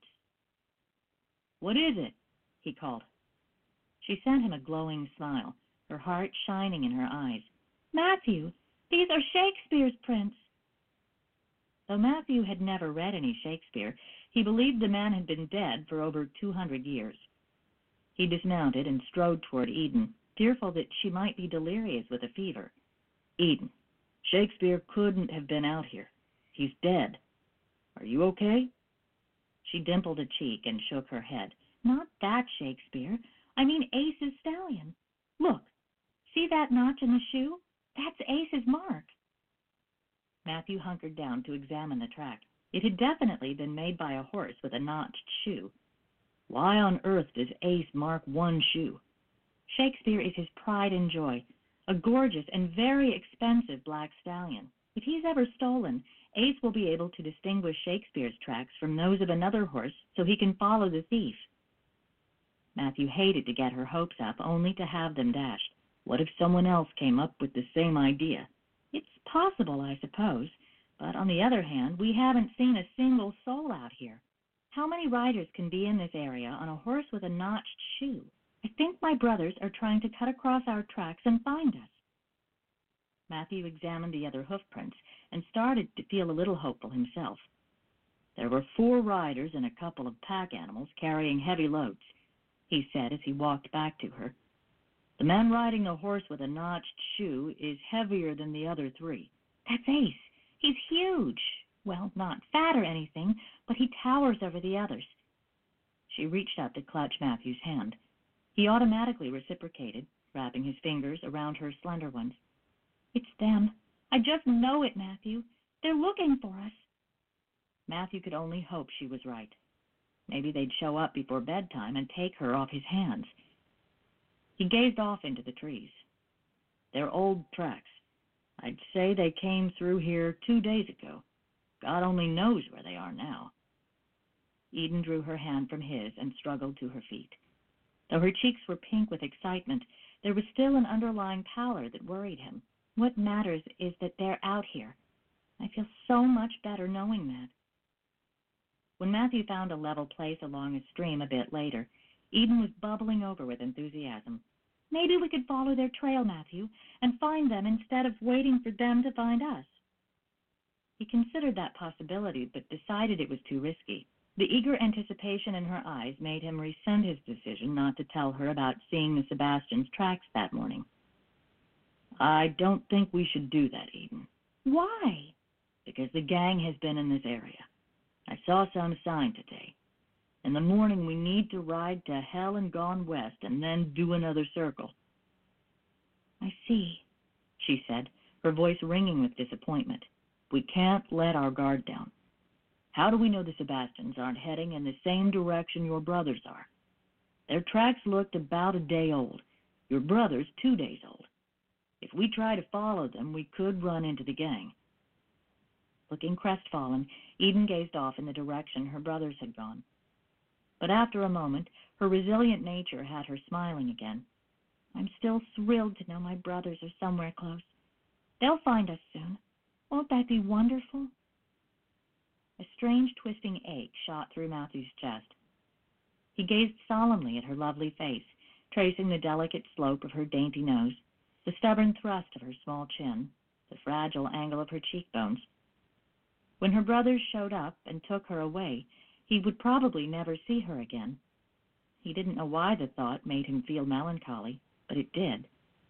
"What is it?" he called. She sent him a glowing smile, her heart shining in her eyes. "Matthew, these are Shakespeare's prints." Though Matthew had never read any Shakespeare, he believed the man had been dead for over 200 years. He dismounted and strode toward Eden, fearful that she might be delirious with a fever. "Eden, Shakespeare couldn't have been out here. He's dead. Are you okay?" She dimpled a cheek and shook her head. "Not that Shakespeare. I mean Ace's stallion. Look, see that notch in the shoe? That's Ace's mark." Matthew hunkered down to examine the track. It had definitely been made by a horse with a notched shoe. Why on earth does Ace mark one shoe? Shakespeare is his pride and joy, a gorgeous and very expensive black stallion. If he's ever stolen, Ace will be able to distinguish Shakespeare's tracks from those of another horse so he can follow the thief. Matthew hated to get her hopes up, only to have them dashed. What if someone else came up with the same idea? It's possible, I suppose, but on the other hand, we haven't seen a single soul out here. How many riders can be in this area on a horse with a notched shoe? I think my brothers are trying to cut across our tracks and find us. Matthew examined the other hoof prints and started to feel a little hopeful himself. There were 4 riders and a couple of pack animals carrying heavy loads, he said as he walked back to her. The man riding the horse with a notched shoe is heavier than the other 3. That's Ace. He's huge. Well, not fat or anything, but he towers over the others. She reached up to clutch Matthew's hand. He automatically reciprocated, wrapping his fingers around her slender ones. "It's them. I just know it, Matthew. They're looking for us." Matthew could only hope she was right. Maybe they'd show up before bedtime and take her off his hands. He gazed off into the trees. "They're old tracks. I'd say they came through here 2 days ago. God only knows where they are now." Eden drew her hand from his and struggled to her feet. Though her cheeks were pink with excitement, there was still an underlying pallor that worried him. What matters is that they're out here. I feel so much better knowing that. When Matthew found a level place along a stream a bit later, Eden was bubbling over with enthusiasm. "Maybe we could follow their trail, Matthew, and find them instead of waiting for them to find us." He considered that possibility, but decided it was too risky. The eager anticipation in her eyes made him rescind his decision not to tell her about seeing the Sebastian's tracks that morning. "I don't think we should do that, Eden." "Why?" "Because the gang has been in this area. I saw some sign today. In the morning we need to ride to Hell and Gone West and then do another circle." "I see," she said, her voice ringing with disappointment. "We can't let our guard down. How do we know the Sebastians aren't heading in the same direction your brothers are? Their tracks looked about a day old. Your brother's 2 days old. If we try to follow them, we could run into the gang." Looking crestfallen, Eden gazed off in the direction her brothers had gone. But after a moment, her resilient nature had her smiling again. "I'm still thrilled to know my brothers are somewhere close. They'll find us soon. Won't that be wonderful?" A strange twisting ache shot through Matthew's chest. He gazed solemnly at her lovely face, tracing the delicate slope of her dainty nose, the stubborn thrust of her small chin, the fragile angle of her cheekbones. When her brothers showed up and took her away, he would probably never see her again. He didn't know why the thought made him feel melancholy, but it did.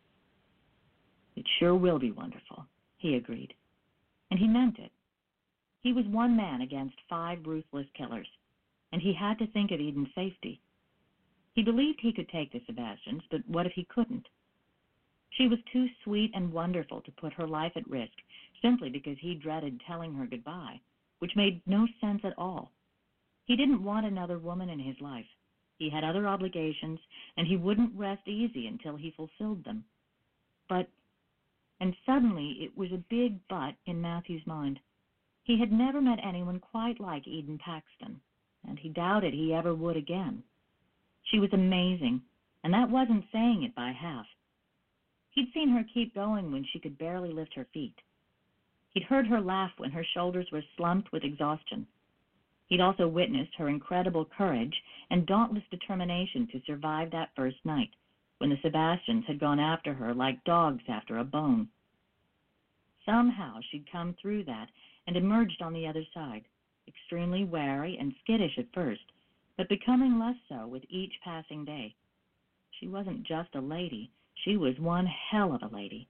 "It sure will be wonderful," he agreed. And he meant it. He was one man against 5 ruthless killers, and he had to think of Eden's safety. He believed he could take the Sebastians, but what if he couldn't? She was too sweet and wonderful to put her life at risk simply because he dreaded telling her goodbye, which made no sense at all. He didn't want another woman in his life. He had other obligations, and he wouldn't rest easy until he fulfilled them. And suddenly it was a big but in Matthew's mind. He had never met anyone quite like Eden Paxton, and he doubted he ever would again. She was amazing, and that wasn't saying it by half. He'd seen her keep going when she could barely lift her feet. He'd heard her laugh when her shoulders were slumped with exhaustion. He'd also witnessed her incredible courage and dauntless determination to survive that first night, when the Sebastians had gone after her like dogs after a bone. Somehow she'd come through that and emerged on the other side, extremely wary and skittish at first, but becoming less so with each passing day. She wasn't just a lady. She was one hell of a lady.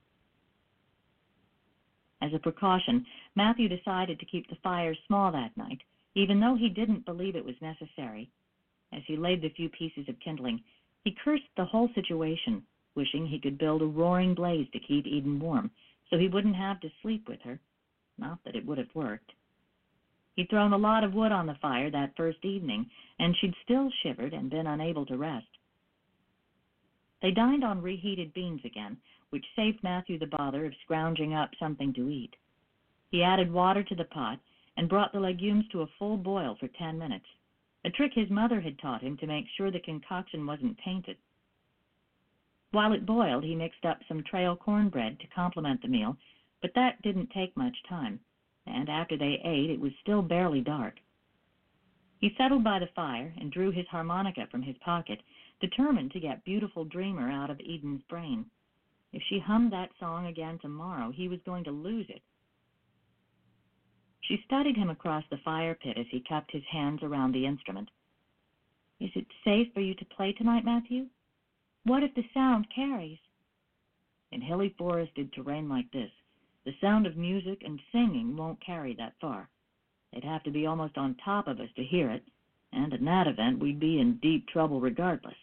As a precaution, Matthew decided to keep the fire small that night, even though he didn't believe it was necessary. As he laid the few pieces of kindling, he cursed the whole situation, wishing he could build a roaring blaze to keep Eden warm, so he wouldn't have to sleep with her. Not that it would have worked. He'd thrown a lot of wood on the fire that first evening, and she'd still shivered and been unable to rest. They dined on reheated beans again, which saved Matthew the bother of scrounging up something to eat. He added water to the pot and brought the legumes to a full boil for 10 minutes, a trick his mother had taught him to make sure the concoction wasn't tainted. While it boiled, he mixed up some trail cornbread to complement the meal, but that didn't take much time, and after they ate, it was still barely dark. He settled by the fire and drew his harmonica from his pocket, determined to get Beautiful Dreamer out of Eden's brain. If she hummed that song again tomorrow, he was going to lose it. She studied him across the fire pit as he cupped his hands around the instrument. "Is it safe for you to play tonight, Matthew? What if the sound carries?" In hilly forested terrain like this, the sound of music and singing won't carry that far. They'd have to be almost on top of us to hear it, and in that event we'd be in deep trouble regardless.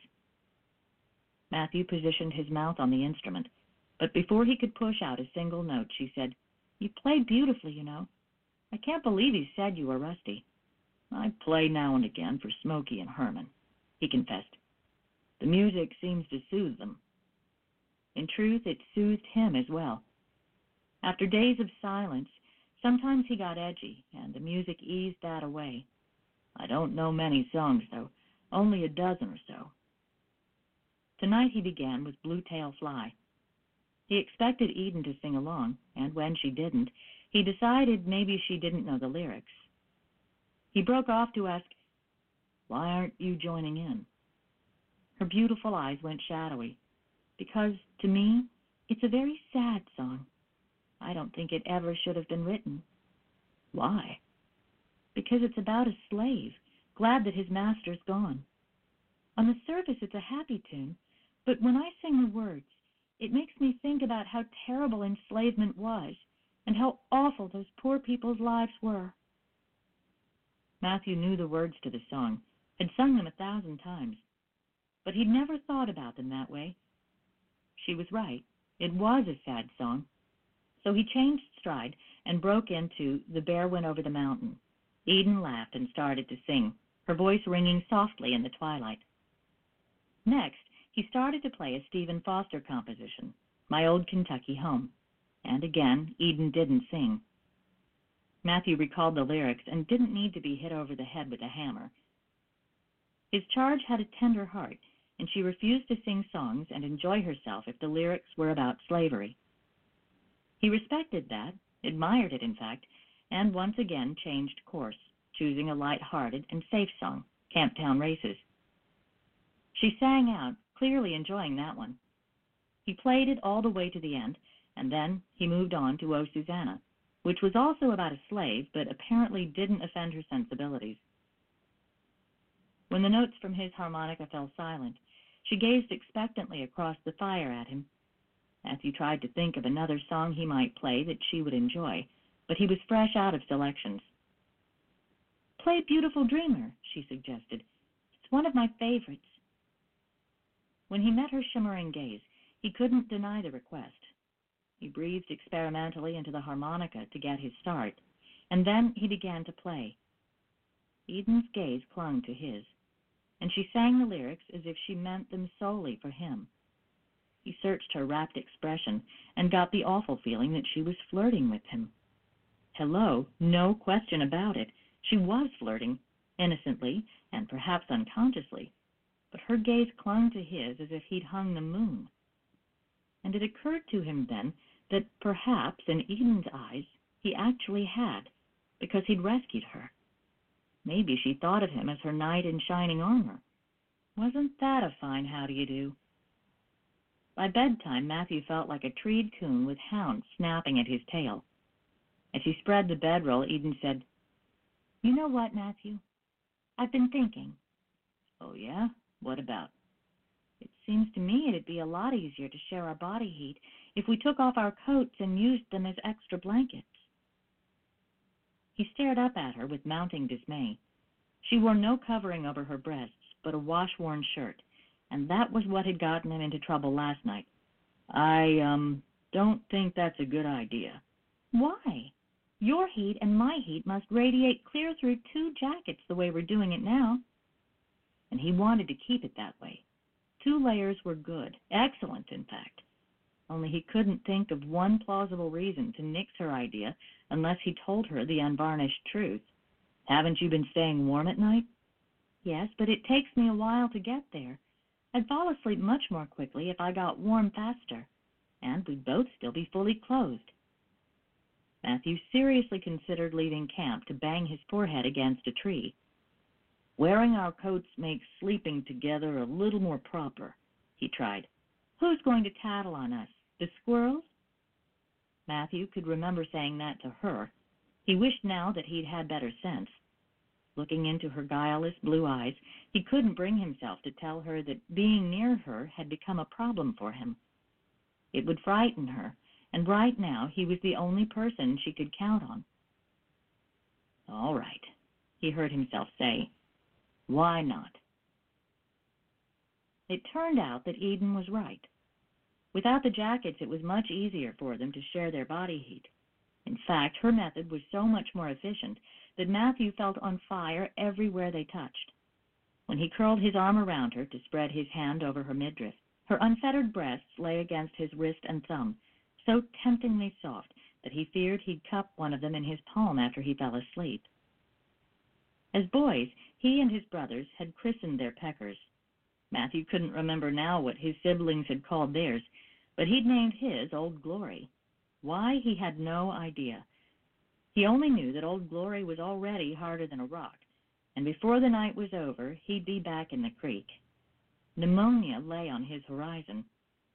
Matthew positioned his mouth on the instrument, but before he could push out a single note, she said, "You played beautifully, you know. I can't believe you said you were rusty." "I play now and again for Smokey and Herman," he confessed. "The music seems to soothe them." In truth, it soothed him as well. After days of silence, sometimes he got edgy, and the music eased that away. "I don't know many songs, though, only a dozen or so." Tonight he began with Blue Tail Fly. He expected Eden to sing along, and when she didn't, he decided maybe she didn't know the lyrics. He broke off to ask, "Why aren't you joining in?" Her beautiful eyes went shadowy. "Because, to me, it's a very sad song. I don't think it ever should have been written." "Why?" "Because it's about a slave, glad that his master's gone. On the surface, it's a happy tune, but when I sing the words, it makes me think about how terrible enslavement was and how awful those poor people's lives were." Matthew knew the words to the song, had sung them 1,000 times, but he'd never thought about them that way. She was right. It was a sad song. So he changed stride and broke into "The Bear Went Over the Mountain." Eden laughed and started to sing, her voice ringing softly in the twilight. Next, he started to play a Stephen Foster composition, "My Old Kentucky Home," and again Eden didn't sing. Matthew recalled the lyrics and didn't need to be hit over the head with a hammer. His charge had a tender heart, and she refused to sing songs and enjoy herself if the lyrics were about slavery. He respected that, admired it in fact, and once again changed course, choosing a light-hearted and safe song, Camptown Races. She sang out, clearly enjoying that one. He played it all the way to the end, and then he moved on to "Oh, Susanna," which was also about a slave, but apparently didn't offend her sensibilities. When the notes from his harmonica fell silent, she gazed expectantly across the fire at him. Matthew tried to think of another song he might play that she would enjoy, but he was fresh out of selections. "Play Beautiful Dreamer," she suggested. "It's one of my favorites." When he met her shimmering gaze, he couldn't deny the request. He breathed experimentally into the harmonica to get his start, and then he began to play. Eden's gaze clung to his, and she sang the lyrics as if she meant them solely for him. He searched her rapt expression and got the awful feeling that she was flirting with him. Hello, no question about it. She was flirting, innocently and perhaps unconsciously, but her gaze clung to his as if he'd hung the moon. And it occurred to him then that perhaps in Eden's eyes he actually had, because he'd rescued her. Maybe she thought of him as her knight in shining armor. Wasn't that a fine how-do-you-do? By bedtime, Matthew felt like a treed coon with hounds snapping at his tail. As he spread the bedroll, Eden said, "You know what, Matthew? I've been thinking." "Oh, yeah? What about?" "It Seems to me it'd be a lot easier to share our body heat if we took off our coats and used them as extra blankets. He stared up at her with mounting dismay. She wore no covering over her breasts, but a wash-worn shirt, and that was what had gotten him into trouble last night. I don't think that's a good idea. Why? Your heat and my heat must radiate clear through 2 jackets the way we're doing it now. And he wanted to keep it that way. 2 layers were good, excellent, in fact. Only he couldn't think of one plausible reason to nix her idea unless he told her the unvarnished truth. Haven't you been staying warm at night? Yes, but it takes me a while to get there. I'd fall asleep much more quickly if I got warm faster, and we'd both still be fully clothed. Matthew seriously considered leaving camp to bang his forehead against a tree. Wearing our coats makes sleeping together a little more proper, he tried. Who's going to tattle on us? The squirrels? Matthew could remember saying that to her. He wished now that he'd had better sense. Looking into her guileless blue eyes, he couldn't bring himself to tell her that being near her had become a problem for him. It would frighten her, and right now he was the only person she could count on. All right, he heard himself say. Why not? It turned out that Eden was right. Without the jackets, it was much easier for them to share their body heat. In fact, her method was so much more efficient that Matthew felt on fire everywhere they touched. When he curled his arm around her to spread his hand over her midriff, her unfettered breasts lay against his wrist and thumb, so temptingly soft that he feared he'd cup one of them in his palm after he fell asleep. As boys, he and his brothers had christened their peckers. Matthew couldn't remember now what his siblings had called theirs, but he'd named his Old Glory. Why, he had no idea. He only knew that Old Glory was already harder than a rock, and before the night was over, he'd be back in the creek. Pneumonia lay on his horizon.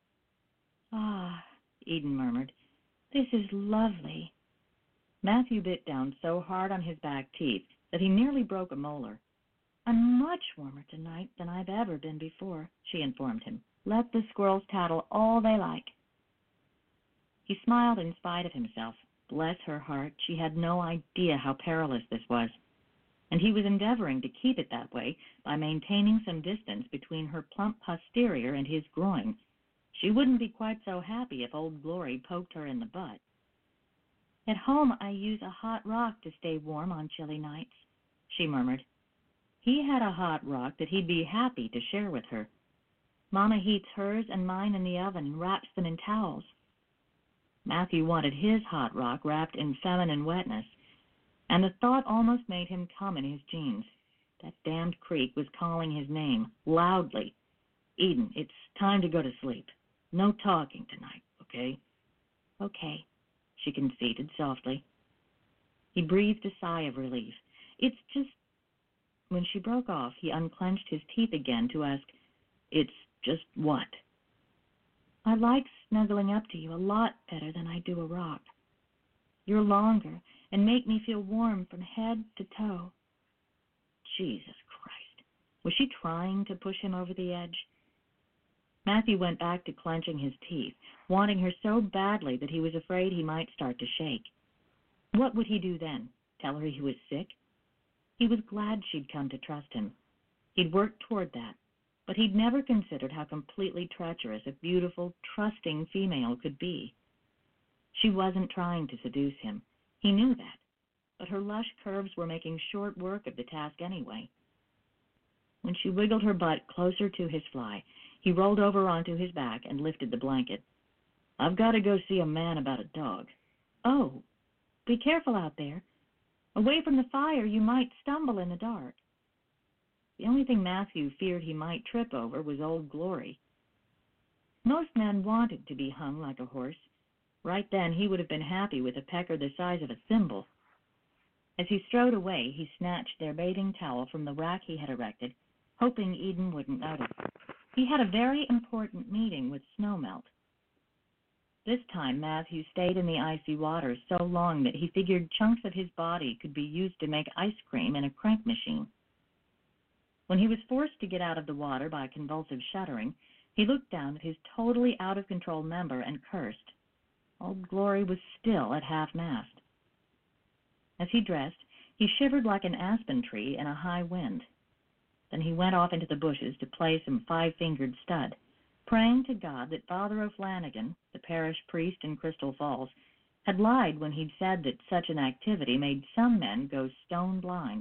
Ah, Eden murmured, this is lovely. Matthew bit down so hard on his back teeth that he nearly broke a molar. I'm much warmer tonight than I've ever been before, she informed him. Let the squirrels tattle all they like. He smiled in spite of himself. Bless her heart, she had no idea how perilous this was, and he was endeavoring to keep it that way by maintaining some distance between her plump posterior and his groin. She wouldn't be quite so happy if Old Glory poked her in the butt. At home, I use a hot rock to stay warm on chilly nights, she murmured. He had a hot rock that he'd be happy to share with her. Mama heats hers and mine in the oven and wraps them in towels. Matthew wanted his hot rock wrapped in feminine wetness, and the thought almost made him come in his jeans. That damned creek was calling his name, loudly. Eden, it's time to go to sleep. No talking tonight, okay? Okay, she conceded softly. He breathed a sigh of relief. It's just... When she broke off, he unclenched his teeth again to ask, It's just what? I like snuggling up to you a lot better than I do a rock. You're longer and make me feel warm from head to toe. Jesus Christ. Was she trying to push him over the edge? Matthew went back to clenching his teeth, wanting her so badly that he was afraid he might start to shake. What would he do then? Tell her he was sick? He was glad she'd come to trust him. He'd worked toward that, but he'd never considered how completely treacherous a beautiful, trusting female could be. She wasn't trying to seduce him. He knew that, but her lush curves were making short work of the task anyway. When she wiggled her butt closer to his fly, he rolled over onto his back and lifted the blanket. I've got to go see a man about a dog. Oh, be careful out there. Away from the fire, you might stumble in the dark. The only thing Matthew feared he might trip over was Old Glory. Most men wanted to be hung like a horse. Right then, he would have been happy with a pecker the size of a thimble. As he strode away, he snatched their bathing towel from the rack he had erected, hoping Eden wouldn't notice. He had a very important meeting with Snowmelt. This time, Matthew stayed in the icy water so long that he figured chunks of his body could be used to make ice cream in a crank machine. When he was forced to get out of the water by convulsive shuddering, He looked down at his totally out-of-control member and cursed. Old Glory was still at half-mast. As he dressed, he shivered like an aspen tree in a high wind. Then he went off into the bushes to play some five-fingered stud, praying to God that Father O'Flanagan, the parish priest in Crystal Falls, had lied when he'd said that such an activity made some men go stone blind.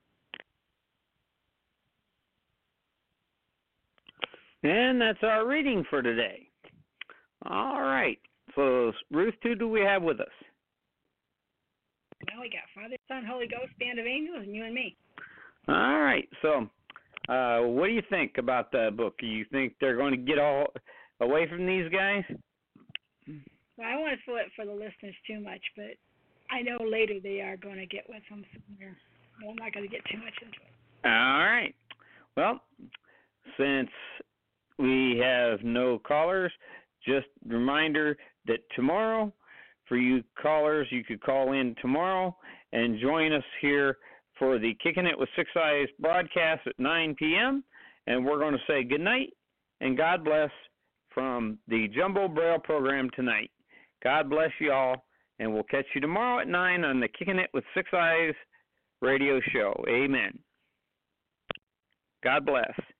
And that's our reading for today. All right. So, Ruth, who do we have with us? Well, we got Father, Son, Holy Ghost, Band of Angels, and you and me. All right. So, what do you think about the book? Do you think they're going to get all away from these guys? Well, I won't spoil it for the listeners too much, but I know later they are going to get with them somewhere. Well, I'm not going to get too much into it. All right. Well, since we have no callers, just a reminder that tomorrow, for you callers, you could call in tomorrow and join us here for the Kicking It with Six Eyes broadcast at 9 p.m. And we're going to say good night and God bless from the Jumbo Braille program tonight. God bless you all, and we'll catch you tomorrow at 9 on the Kicking It with Six Eyes radio show. Amen. God bless.